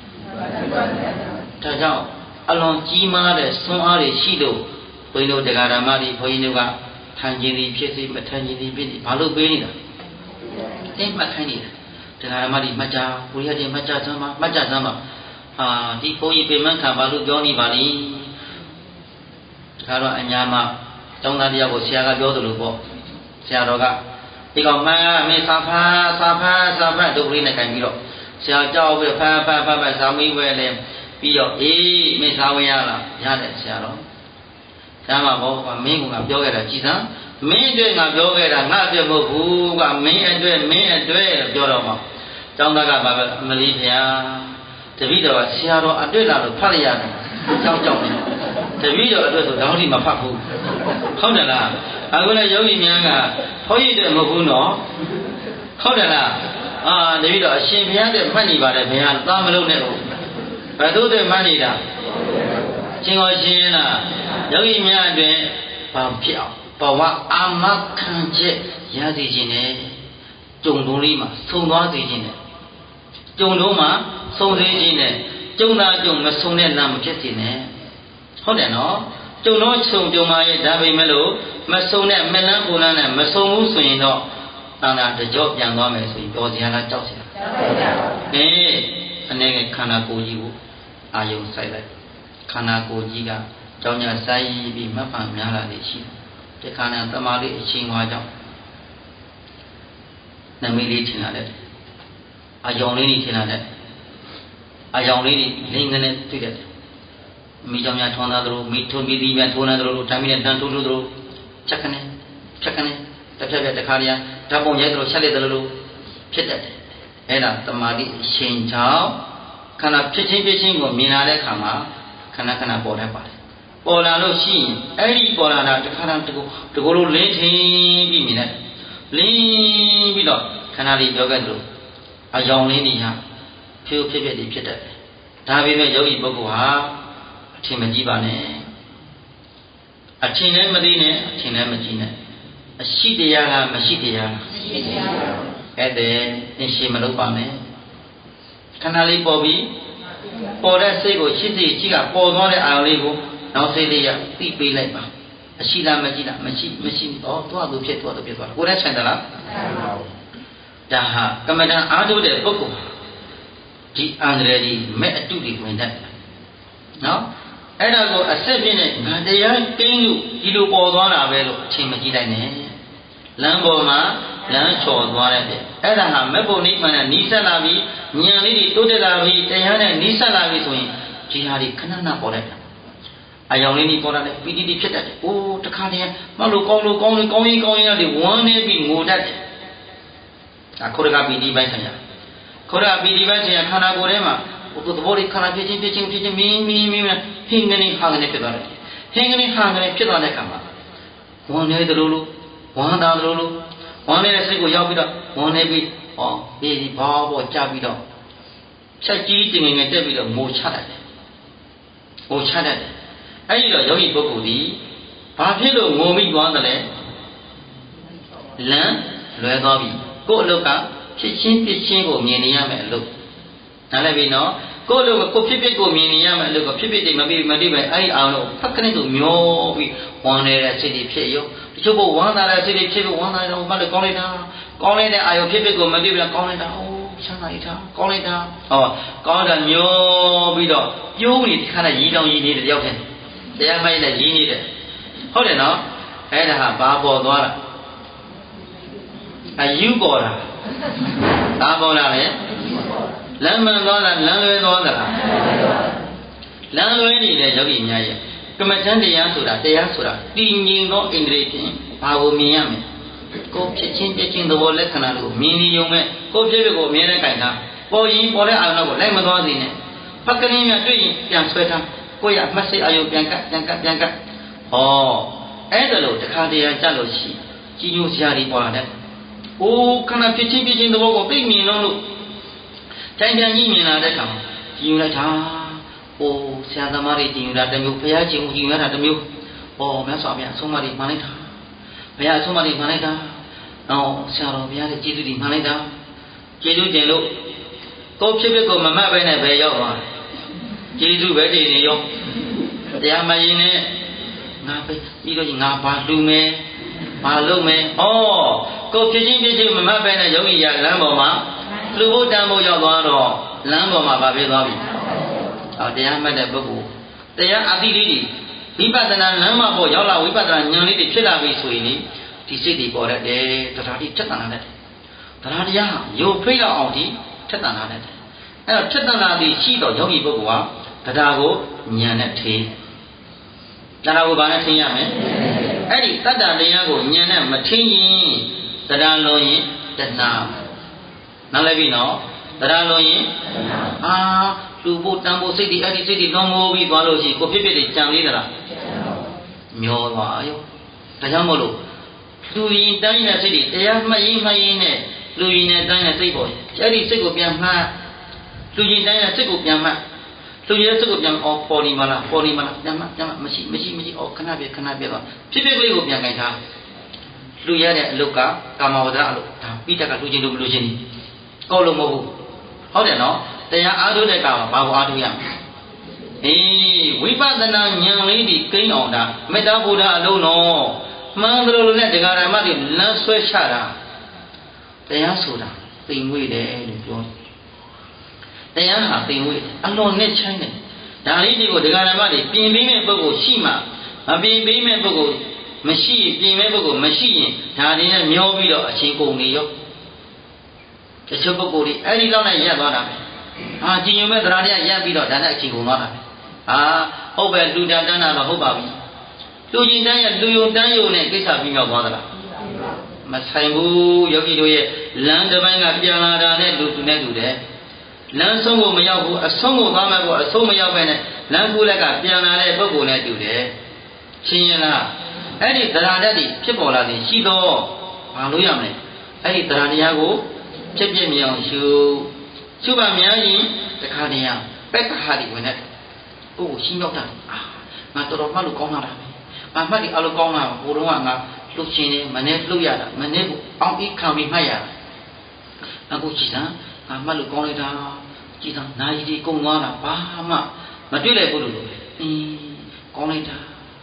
ဒါကြောင့်အလွန်ကြီးမားတဲ့ဆွမ်းအားတွေရှိလို့ဘုန်းကြီးတို့တရားဓမ္မတွေဘုန်းကြီးတို့ကထိုင်ခြင်းတွေဖြစ်စေမထိုင်ခြင်းတွေဖြစ်နေဘာလို့ပေးနေတာသိမှတ်ခိုင်းနေတာတရားဓမ္မတွေမှတ်ကြဘုရားရှင်မှတ်ကြစမ်းပါဒီဘုန်းကြီးပြင်မှန်းခံဘာလို့ပြောနေပါလိဒါတော့အညာမှာကျောင်းသားတယောက်ကိုဆရာကပြောသလိုပေါ့ဆရာတော်ကဒီကောင်မှန်းမင်းစာဖတ်ဒုက္ခလေးနဲ့ခြင်ပြီးတော့ဆရာကြောက်ပြီးဖတ်စာမီးဝဲလဲပြီးတော့အေးမင်းစာဝင်ရလားရတယ်ဆရာတော်ဒါမှဘောကမင်းကပြောခဲ့တာကြည်စမ်းမင်းအတွက်ငါပြောခဲ့တာငါအတွက်မဟုတ်ဘူးကမင်းအတွက်ပြောတော့မှကျောင်းသားကဘာပဲအမလီဖျားတပည့်တော်ကဆရာတော်အတွက်လာလို့ဖတ်ရရတယ်ကြောက်နေတပည့်တော်အတွက်ဆိုတော့ဒီမဖတ်ဘူးဟုတ်တယ်လားအခုလည်းယောဂီများကဘုန်းကြီးတွေမဟုတ်ဘူးနော်ဟုတ်တယ်လားတပည့်တော်အရှင်ဘုရားတဲ့မှတ်နေပါတယ်ဘုရားသားမလုံးနဲ့ဟုတ်ဘယ်သူတွေမှတ်နေတာရှင်တော်ရှင်လားယောဂီများအတွင်ဘာဖြစ်အောင်ဘဝအာမခံချက်ရစေခြင်းနဲ့ကြုံတုံးလေးမှာဆုံသွားစေခြင်းနဲ့ကြုံတုံးမှာဆုံစေခြင်းနဲ့ကြုံတာကြုံမဆုံတဲ့လမ်းမဖြစ်စေနဲ့ဟုတ်တယ်နော်ကြုံတော့ဆုံကြုံပါရဲ့ဒါပေမဲ့လို့မဆုံတဲ့မလန်းကိုလန်းနဲ့မဆုံဘူးဆိုရင်တော့တန်တာတကြောပြန်သွားမယ်ဆိုရင်ပြောစရာလားကြောက်စရာအနေနဲ့ခန္ဓာကိုယ်ကြီးကိုအာယုံဆိုင်လိုက်ခန္ဓာကိုယ်ကြီးကကြောင်းညာဆိုင်ပြီးမှတ်မှန်များလာလေရှိတယ်ဒီခန္ဓာတမာလေးအချိန်ဝါကြောင့်နမိတ်လေးထင်လာတယ်အာယုံလေးတွေထင်လာတယ်အာယုံလေးတွေလင်းကနေတွေ့တယ်မိကြောင့်များထွန်းသားတို့မိထွန်းပြီးပြီးများထွန်းသားတို့တမ်းပြီးနဲ့တန်ထိုးလို့ချက်ကနေတစ်ဖြက်တခါတည်းဓာတ်ပုံရိုက်တို့ချက်လိုက်တယ်လို့ဖြစ်တတ်တယ်အဲ့ဒါတမာတိအရှင်ကြောင့်ခန္ဓာဖြစ်ချင်းကိုမြင်လာတဲ့အခါမှာခဏပေါ်တတ်ပါတယ်ပေါ်လာလို့ရှိရင်အဲ့ဒီပေါ်လာတာတခါတကူလိုလင်းထင်းပြီးမြင်တယ်လင်းပြီးတော့ခန္ဓာလေးပြောခဲ့တယ်လို့အယောင်လေးတွေဟာဖြိုးဖြစ်တွေဖြစ်တတ်တယ်ဒါပေမဲ့ယောဂီပုဂ္ဂိုလ်ဟာအထင်မကြီးပါနဲ့အထင်လည်းမသိနဲ့အထင်လည်းမကြီးနဲ့အရှိတရားလားမရှိတရားလားမရှိတရားအဲ့ဒါရှင်းမလုပ်ပါနဲ့ခန္ဓာလေးပေါ်ပြီးပေါ်တဲ့စိတ်ကိုရှိစိတ်ကြီးကပေါ်သွားတဲ့အာရုံလေးကိုနောက်စိတ်လေးရသိပေးလိုက်ပါအရှိလားမရှိလားမရှိတော့သွားသူဖြစ်သွားတာကိုယ်လည်းဆိုင်သလားဒါဟာကမ္မဋ္ဌာန်းအားထုတ်တဲ့ပုဂ္ဂိုလ်ဒီအန္တရာယ်ကြီးမဲ့အတုတွေဝင်တတ်တယ်နော်အဲ့ဒါကိုအစစ်ပြင်းနဲ့ငါတရားကိန်းလို့ဒီလိုပေါ်သွားတာပဲလို့အချိန်မကြည့်လိုက်နဲ့လမ်းပေါ်မှာလမ်းချော်သွားတဲ့အဲ့ဒါဟာမက်ဖို့နိဗ္ဗာန်နဲ့နီးစပ်လာပြီးဉာဏ်လေးတွေတိုးတက်လာပြီးတရားနဲ့နီးစပ်လာပြီးဆိုရင်ဒီဟာတွေခဏပေါ်လိုက်တာအယောင်လေးတွေပေါ်လာတယ်ပီတိတွေဖြစ်တတ်တယ်အိုးတခါတည်းမလို့ကောင်းရင်ရတယ်ဝမ်းနေပြီးငိုတတ်တယ်ဒါခေါရကပီတိပိုင်းဆိုင်ရာခေါရပီတိပိုင်းဆိုင်ရာခန္ဓာကိုယ်ထဲမှာသဘောတွေခန္ဓာဖြစ်ချင်းမင်းဟင်းကနေဟာကနေဖြစ်သွားတယ်ဟင်းကနေဟာကနေဖြစ်သွားတဲ့အခါမှာဝမ်းနေတယ်လို့ဝမ်းသာတယ်လို့ဝမ်းနေတဲ့စိတ်ကိုရောက်ပြီးတော့ဝမ်းနေပြီးဒီဘာပေါ်ကြပြီးတော့ချက်ကြီးတင်ငယ်တက်ပြီးတော့ငိုချတတ်တယ်အဲ့ဒီတော့ယောဂီပုဂ္ဂိုလ်ဒီဘာဖြစ်လို့ငိုမိသွားတယ်လဲလမ်းလွဲသွားပြီကိုယ့်အလုပ်ကဖြစ်ချင်းကိုမြင်နေရမယ်အလုပ်နားလည်ပြီနော်ကိုယ့်အလုပ်ကကိုဖြစ်ကိုမြင်နေရမယ်အလုပ်ကဖြစ်တွေမသိပဲအဲ့ဒီအောင်လို့ဖက်ကနေဆိုမျောပြီးဝမ်းနေတဲ့စိတ်တွေဖြစ်ရောတချို့ကဝမ်းသာတဲ့စိတ်တွေဖြစ်ပြီးဝမ်းသာတယ်ဘာလို့ကောင်းလိုက်တဲ့အာယုဖြစ်ကိုမသိဘူးကောင်းလိုက်တာချမ်းသာရတာကောင်းလိုက်တာကောင်းတာမျောပြီးတော့ပြိုးနေဒီခါနဲ့ရီတောင်ရီနေတဲ့ရောက်တယ်တရားမိုက်နဲ့ရီနေတယ်ဟုတ်တယ်နော်အဲ့ဒါဟာဘာပေါ်သွားတာအယူပေါ်တာဘာပေါ်လာလဲလမ်းမှန်သွားလားလမ်းလွဲသွားသလားလမ်းလွဲနေတဲ့ယောဂီများရဲ့ကမ္မထံတရားဆိုတာတည်ငြိမ်သောဣန္ဒြေဖြင့်ဘာကိုမြင်ရမလဲကိုဖြစ်ချင်းသဘောလက္ခဏာကိုမြင်နေုံနဲ့ကိုဖြစ်ကိုအမြဲတမ်းကြိုင်တာပေါ်ရင်ပေါ်တဲ့အာရုံကိုလိုက်မသွားစေနဲ့ဖက်ကလေးများတွေ့ရင်ပြန်ဆွဲထားကိုယ့်ရမှတ်စိတ်အာရုံပြန်ကပ်အဲ့ဒါလို့တခါတည်းကြလို့ရှိကြီးညိုစရာတွေပေါ်လာတယ်ခဏဖြစ်ချင်းသဘောကိုသိမြင်လို့တိုင်းပြန်ကြီးမြင်လာတဲ့အခါကြီးညိုလိုက်တာဆရာသမားတွေကြီးညိုတာတစ်မျိုးဘုရားရှင်ကြီးညိုတာတစ်မျိုးမြတ်စွာဘုရားအဆုံးအမတွေမှန်လိုက်တာဘုရားအဆုံးအမတွေမှန်လိုက်တာဆရာတော်ဘုရားရဲ့ကျေးဇူးတွေမှန်လိုက်တာကျေးဇူးတင်လို့ကိုဖြစ်ကိုမမှတ်ပဲနဲ့ပဲရောက်သွားကျေးဇူးပဲတည်နေရောတရားမရင်နဲ့ငါပဲပြီးတော့ငါဘာလူမယ်ဘာလုပ်မယ်ကိုဖြစ်ချင်းမမှတ်ပဲနဲ့ယောဂီရလမ်းပေါ်မှာလူဘုဒ္ဓံဘုရောက်သွားတော့လမ်းပေါ်မှာဗာဖြစ်သွားပြီတရားမှတ်တဲ့ပုဂ္ဂိုလ်တရားအသိလေးတွေဝိပဿနာလမ်းမှာပေါ်ရောက်လာဝိပဿနာဉာဏ်လေးတွေဖြစ်လာပြီဆိုရင်ဒီစိတ်တွေပေါ်တတ်တယ်တရားတိထက်သန်လာတတ်တယ်တရားတရားယုတ်ဖိတ်လောက်အောင်ဒီထက်သန်လာတတ်တယ်အဲ့တော့ထက်သန်လာပြီးရှိတော့ယောဂီပုဂ္ဂိုလ်ကတရားကိုဉာဏ်နဲ့ထင်တရားကိုဘာနဲ့ထင်ရမလဲအဲ့ဒီတတ္တတရားကိုဉာဏ်နဲ့မထင်ရင်တရားလုံးရင်တဏှာနားလည်ပြီနော်တရားလုံးရင်လူဖို့တန်ဖို့စိတ်တွေအဲ့ဒီစိတ်တွေလုံးမိုးပြီးသွားလို့ရှိရင်ကိုဖြစ်တွေကြံလေးသလားမျောသွားရောဒါကြောင့်မို့လို့လူရင်တိုင်းတဲ့စိတ်တွေတရားမှတ်ရင်နဲ့လူရင်နဲ့တိုင်းတဲ့စိတ်ပေါ်အဲ့ဒီစိတ်ကိုပြန်မှတ်လူရင်တိုင်းတဲ့စိတ်ကိုပြန်မှတ်လူရဲစုကိုပြန်ပေါ်နေမလားပြန်မရှိခဏပြတော့ဖြစ်ကလေးကိုပြန်ကြိုင်ထားလူရတဲ့အလုတ်ကကာမဝဒအလုတ်ဒါပိဋကလူချင်းတို့မလူချင်းကောက်လို့မဟုတ်ဘူးဟုတ်တယ်နော်တရားအားထုတ်တဲ့ကာမှာဘာကိုအားထုတ်ရမလဲဝိပဿနာဉာဏ်လေးဒီကိန်းအောင်တာမေတ္တာဘုရားအလုံးတော်မှန်တယ်လို့နဲ့ဒကာရမတွေလမ်းဆွဲချတာတရားဆိုတာသိမ်ဝေးတယ်လို့ပြောတရားဟာသိမ်ဝေးအလွန်နဲ့ချိုင်းတယ်ဒါလေးတွေကိုဒကာရမတွေပြင်ပေးမဲ့ပုဂ္ဂိုလ်ရှိမှမပြင်ပေးမဲ့ပုဂ္ဂိုလ်မရှိပြင်မဲ့ပုဂ္ဂိုလ်မရှိရင်ဒါတွေနဲ့မျောပြီးတော့အချင်းကုန်နေရောတချို့ပုဂ္ဂိုလ်တွေအဲ့ဒီလောက်နဲ့ရပ်သွားတာပဲကြည်ညိုမဲ့တရားတွေကရပ်ပြီးတော့ဒါနဲ့အချင်းကုန်သွားတာပဲဟုတ်ပဲလူတန်းတန်းတာတော့ဟုတ်ပါပြီလူကြီးတန်းရဲ့လူယုံတန်းယုံနဲ့ကိစ္စပြီးမြောက်သွားသလားမဆိုင်ဘူးယောဂီတို့ရဲ့လမ်းတစ်ပိုင်းကပြန်လာတာနဲ့လူနဲ့တူတယ်လမ်းဆုံးကိုမရောက်ဘူးအဆုံးကိုသွားမဲ့ကိုအဆုံးမရောက်ပဲနဲ့လမ်းကူးလက်ကပြန်လာတဲ့ပုဂ္ဂိုလ်နဲ့တူတယ်ရှင်းရင်လားအဲ့ဒီတရားဓာတ်တွေဖြစ်ပေါ်လာတဲ့ရှိတော့ဘာလို့ရမလဲအဲ့ဒီတရားတရားကိုဖြစ်ပြမြအောင်ရှုပါများရင်တခါတည်းရပက္ခဟာဒီဝင်တဲ့ပုဂ္ဂိုလ်ရှင်းရောက်တာငါတော်တော်မှတ်လို့ကောင်းလာတာပဲမှတ်ဒီအလိုကောင်းလာဘိုးတော်ကငါလှုပ်ရှင်နေမနေ့လှုပ်ရတာမနေ့ကအောင်ပြီးခံပြီးမှတ်ရအခုကြည်စမ်းငါမှတ်လို့ကောင်းလိုက်တာကြည်စမ်းနိုင်ကြီးကုန်သွားတာဘာမှမတွေ့လိုက်ဘူးလို့ကောင်းလိုက်တာ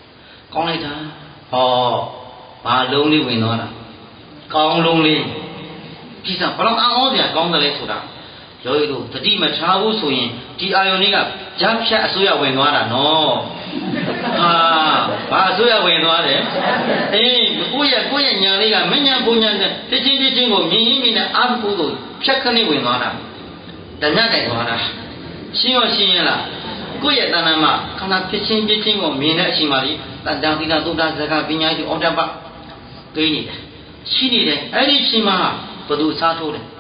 ဘာလုံးလေးဝင်သွားတာကောင်းလုံးလေးကြည်စမ်းဘလောက်အောင်းစရာကောင်းတယ်လဲဆိုတာယောဂီတို့တတိမထားဘူးဆိုရင်ဒီအာယုန်လေးကဂျားဖြတ်အစိုးရဝင်သွားတာနော်ဘာအစိုးရဝင်သွားတယ်ကိုယ့်ရဲ့ညာလေးကမညာဘုံညာနဲ့တချင်းကိုမြင်ရင်းမြင်နဲ့အာဟုကိုဖြတ်ခနဲ့ဝင်သွားတာဓမြတိုင်သွားတာရှင်းရလားကိုယ့်ရဲ့တဏ္ဍာမှာခန္ဓာဖြစ်ချင်းကိုမြင်တဲ့အချိန်မှာဒီတန်တန်သီလသုဒ္ဓဇကပညာရှိအောတ္တပကိန်းနေတယ်ရှိနေတယ်အဲ့ဒီအချိန်မှာဘယ်သူစားထိုးတယ်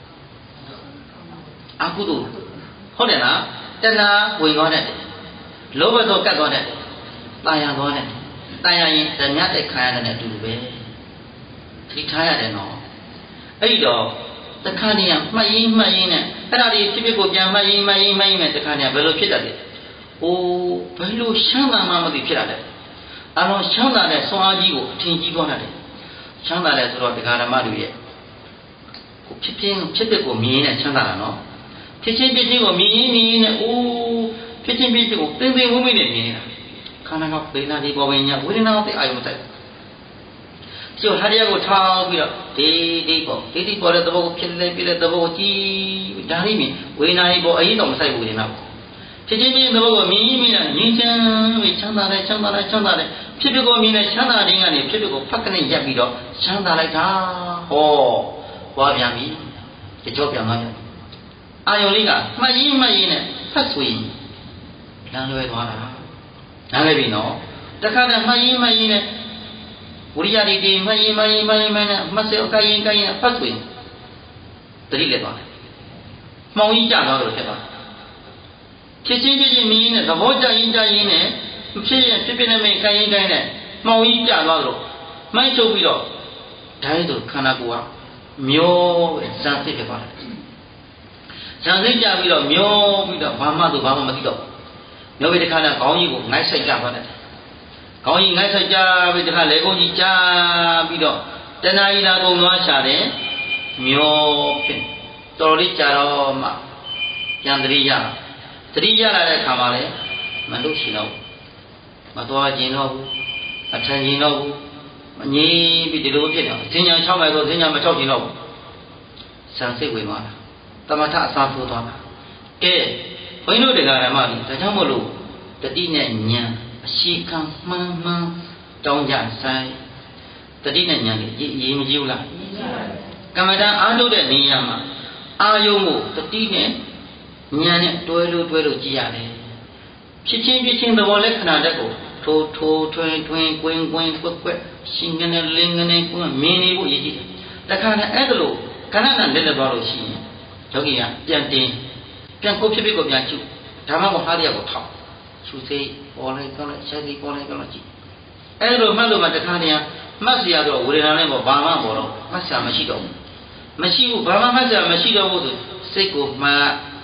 အကုသိုလ်ဟုတ်တယ်လားတဏှာဝင်သွားတယ်လောဘသောကတ်သွားတယ်တာယာသွားတယ်တာယာရင်ဓမြတိုက်ခံရတယ်နဲ့အတူတူပဲသိထားရတယ်နော်အဲ့ဒီတော့တခါတည်းကမှတ်ရင်းနဲ့အဲ့ဒါတွေဖြစ်ကိုပြန်မှတ်ရင်းနဲ့တခါတည်းကဘယ်လိုဖြစ်တတ်လဲဘယ်လိုရှမ်းသာမှမသိဖြစ်တတ်တယ်အလုံးရှမ်းသာတဲ့ဆွမ်းအားကြီးကိုအထင်ကြီးသွားတတ်တယ်ရှမ်းသာတယ်ဆိုတော့ဒကာဓမ္မတွေရဲ့ဖြစ်ကိုမြင်နေချမ်းသာတာနော်ဖြစ်ချင်းကိုမြင်နေဖြစ်ချင်းကိုသင်ဝိမိနဲ့မြင်နေတာခန္ဓာကဝေဒနာဒီပေါ်ဝင်ညာဝေဒနာကိုအာယုံမတိုက်ကျို့ဟာတရားကိုထောင်းပြီးတော့ဒီပေါ်တဲ့သဘောကိုဖြစ်လဲပြတဲ့သဘောကိုကြည့်ဒါလေးမြင်ဝေဒနာဒီပေါ်အရင်တော့မဆိုင်ဘူးလေနော်ဖြစ်ချင်းသဘောကိုမြင်ငြင်းချမ်းပြီးချမ်းသာတယ်ဖြစ်ကိုမြင်တဲ့ချမ်းသာတဲ့ကနေဖြစ်ကိုဖတ်ကနေရပ်ပြီးတော့ချမ်းသာလိုက်တာဟောပြန်ပြီကြောပြန်သွားတယ်အာယုံလေးကမှတ်ရင်းနဲ့ဖတ်ဆိုရင်လမ်းလွဲသွားတာနားလည်ပြီနော်တခါတည်းမှတ်ရင်းနဲ့ဝိရိယတွေမှတ်ရင်းနဲ့မှတ်စေအကိုင်းရင်ဖတ်ဆိုရင်တတိလည်းသွားတယ်မှောင်ကြီးကြသွားလို့ဖြစ်သွားဖြစ်ချင်းမြင်နဲ့သဘောကြရင်နဲ့ဖြစ်နေမယ်ကိုင်းနဲ့မှောင်ကြီးကြသွားလို့မိုင်းချုပ်ပြီးတော့ဓာတ်တို့ခန္ဓာကိုယ်ကမျောဇာသိဖြစ်သွားတယ်ဇာသိကြပြီးတော့မျောပြီးတော့ဘာမှမသိတော့မျောပြီးတခါနဲ့ခေါင်းကြီးကိုငိုက်ဆိုင်ကြသွားတယ်ခေါင်းကြီးငိုက်ဆိုင်ကြပြီးတခါလေကုန်းကြီးကြားပြီးတော့တဏှာကြီးလာကုန်သွားချတယ်မျောဖြစ်တော်လေးကြာတော့မှပြန်သတိရလာတဲ့အခါမှာလည်းမလို့ရှိတော့မသွားခြင်းတော့ဘူးအထန်ခြင်းတော့ဘူးမငြိမ်ပြီးဒီလိုဖြစ်တယ်ဈဉ္ညာ6မိုင်ဆိုဈဉ္ညာမ6ခြင်းတော့ဘူးဇာစိတ်ဝင်သွားတာသမထအစားထိုးသွားတာကဲဘုန်းကြီးတို့တရားဓမ္မတွေဒါကြောင့်မို့လို့တတိနဲ့ဉာဏ်အရှိခံမှန်တောင်းကြဆိုင်တတိနဲ့ဉာဏ်ကြီးရေးမကြည့်ဘူးလားကမ္မဋ္ဌာန်းအားထုတ်တဲ့နေရာမှာအာယုံကိုတတိနဲ့ဉာဏ်နဲ့တွဲလို့ကြည့်ရတယ်ဖြစ်ချင်းသဘောလက္ခဏာတက်ကိုထိုးထွင်းကွင်းကွက်ရှင်ကနေလင်းကနေကွင်းမြင်နေဖို့ရည်ကြည့်တယ်တခါနဲ့အဲ့ဒါလို့ခဏလက်သွားလို့ရှိရင်ယောဂီကပြန်ကိုဖြစ်ကိုပြန်ကျုဒါမှမဟုတ်ဟာရကိုထောက်ရှုစိတ်ပေါ်လိုက်ကောင်းလိုက်ဆက်စိတ်ပေါ်လိုက်ကောင်းလိုက်ကြည့်အဲ့လိုမှတ်လို့မှတခါနေမှတ်เสียတော့ဝေဒနာနဲ့ပေါ့ဘာမှပေါ်တော့မှတ်เสียမရှိတော့ဘူးဘာမှမှတ်เสียမရှိတော့ဘူးဆိုစိတ်ကိုမှတ်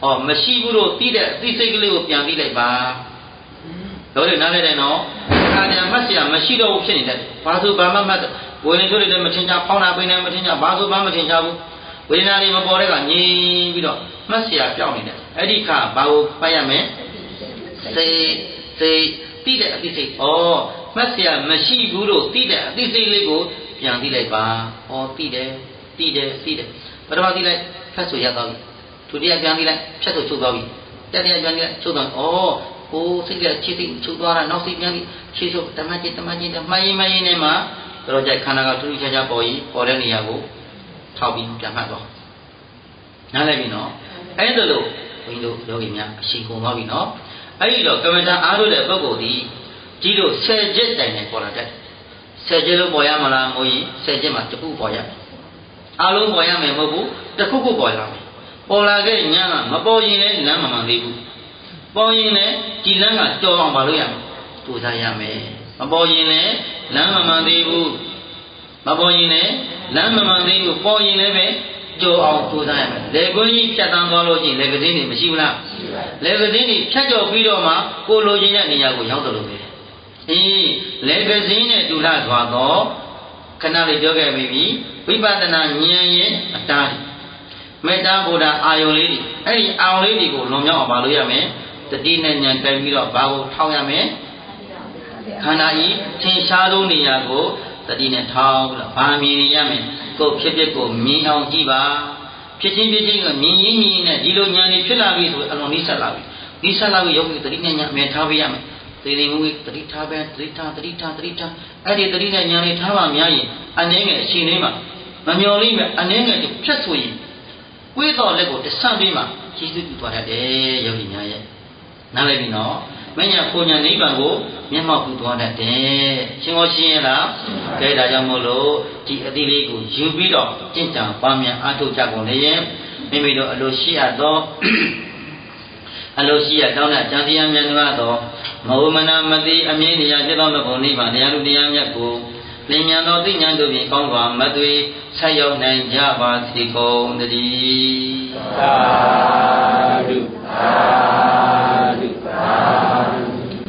မရှိဘူးလို့သိတဲ့အသိစိတ်ကလေးကိုပြန်သိလိုက်ပါတို့လေနားလဲတယ်နော်ခါပြန်မှတ်เสียမရှိတော့ဘူးဖြစ်နေတယ်ဘာဆိုဘာမှမတ်ဝေဒနာတို့လည်းမထင်ကြဖောင်းတာပိန်တယ်မထင်ကြဘာဆိုဘာမထင်ကြဘူးဝေဒနာတွေမပေါ်တဲ့ကငြိမ်ပြီးတော့မှတ်เสียပြောင်းနေတယ်အဲ့ဒီခါဘာကိုပတ်ရမလဲစိတ်သိတဲ့အသိစိတ်မှတ်เสียမရှိဘူးလို့သိတဲ့အသိစိတ်လေးကိုပြန်သိလိုက်ပါသိတယ်ပထမသိလိုက်ဖတ်ဆိုရသွားပြီဒုတိယပြန်သိလိုက်ဖြတ်ဆိုချုပ်သွားပြီတတိယပြန်သိလိုက်ချုပ်သွားကိုစိတ်ကချစ်သိချုပ်သွားတာနောက်စိတ်ပြန်ပြီးချစ်ချုပ်တမန်ချင်းမှိုင်းရင်နဲ့မှတော့ကြိုက်ခန္ဓာကထူးထူးခြားခြားပေါ်တဲ့နေရာကိုထောက်ပြီးပြန်မှတ်တော့နားလည်ပြီနော်အဲ့ဒါလို့ဘုန်းကြီးတို့ယောဂီများအရှိကုန်သွားပြီနော်အဲ့ဒီတော့ကမ္မဋ္ဌာန်းအားထုတ်တဲ့ပုဂ္ဂိုလ်ဒီကြီးတို့10ချက်တိုင်နဲ့ပေါ်လာတဲ့10ချက်လို့ပေါ်ရမလားမို့ရင်10ချက်မှာတစ်ခုပေါ်ရမယ်အားလုံးပေါ်ရမယ်မဟုတ်ဘူးတစ်ခုပေါ်ရမယ်ပေါ်လာခဲ့ညာကမပေါ်ရင်လည်းလမ်းမမှန်သေးဘူးပေါ်ရင်လည်းဒီလမ်းကကြော်အောင်မလုပ်ရမယ်ကြိုးစားရမယ်မပေါ်ရင်လည်းလမ်းမမှန်သေးဘူးမပေါ်ရင်လည်းလမ်းမမှန်သေးဘူးပေါ်ရင်လည်းပဲကြော်အောင်ကြိုးစားရမယ်လေကွင်းကြီးဖြတ်တန်းသွားလို့ရှိရင်လေကစင်းတွေမရှိဘူးလားလေကစင်းတွေဖြတ်ကျော်ပြီးတော့မှကိုလိုချင်တဲ့နေရာကိုရောက်တယ်လို့ပဲလေကစင်းနဲ့တူလာသွားတော့ခဏလေးပြောခဲ့ပြီဝိပဿနာဉာဏ်ရဲ့အတားမေတ္တာဘုရားအာယုံလေးတွေအဲ့ဒီအာယုံလေးတွေကိုလွန်မြောက်အောင်မလုပ်ရမယ်တတိနဲ့ဉာဏ်ကြိုက်ပြီးတော့ဘာကိုထောက်ရမယ်ခန္ဓာဤသင်ရှားသောနေရာကိုတတိနဲ့ထောက်ပြီးတော့ဗာမြင်ရမယ်ကိုဖြစ်ကိုမြင်အောင်ကြည့်ပါဖြစ်ချင်းကမြင်ရင်နဲ့ဒီလိုဉာဏ်တွေဖြစ်လာပြီဆိုအလွန်နှိစက်လာပြီယောဂီတတိနဲ့ဉာဏ်အမြဲထားပေးရမယ်သေသေးမူတတိထားပဲတတိထားအဲ့ဒီတတိနဲ့ဉာဏ်လေးထားပါများရင်အနေငယ်အချိန်လေးမှာမမျော်လိမ့်မယ်အနေငယ်ဖြတ်ဆိုရင်ဝိသောလက်ကိုတဆန့်ပြီးမှကျေးဇူးပြုသွားတတ်တယ်ယောဂီများရဲ့နားလည်ပြီနော်မညာပူညာနိဗ္ဗာန်ကိုမျက်မှောက်ပြုသွားတတ်တယ်ရှင်ကိုရှင်းရလားကဲဒါကြောင့်မို့လို့ဒီအသီးလေးကိုယူပြီးတော့ကျင့်ကြံပွားများအားထုတ်ကြကုန်လေမိမိတို့အလိုရှိရသောအလိုရှိရတောင်းတဲ့ဉာဏ်တရားမြတ်သောမဟုမနာမတိအမြင့်တရားဖြစ်သောမဘုံနိဗ္ဗာန်တရားလူတရားမြတ်ကိုလင်မြန်သောသိဉာဏ်တို့ဖြင့်ကောင်းစွာမသွေဆက်ရောက်နိုင်ကြပါစေကုန်သတည်းသာဓု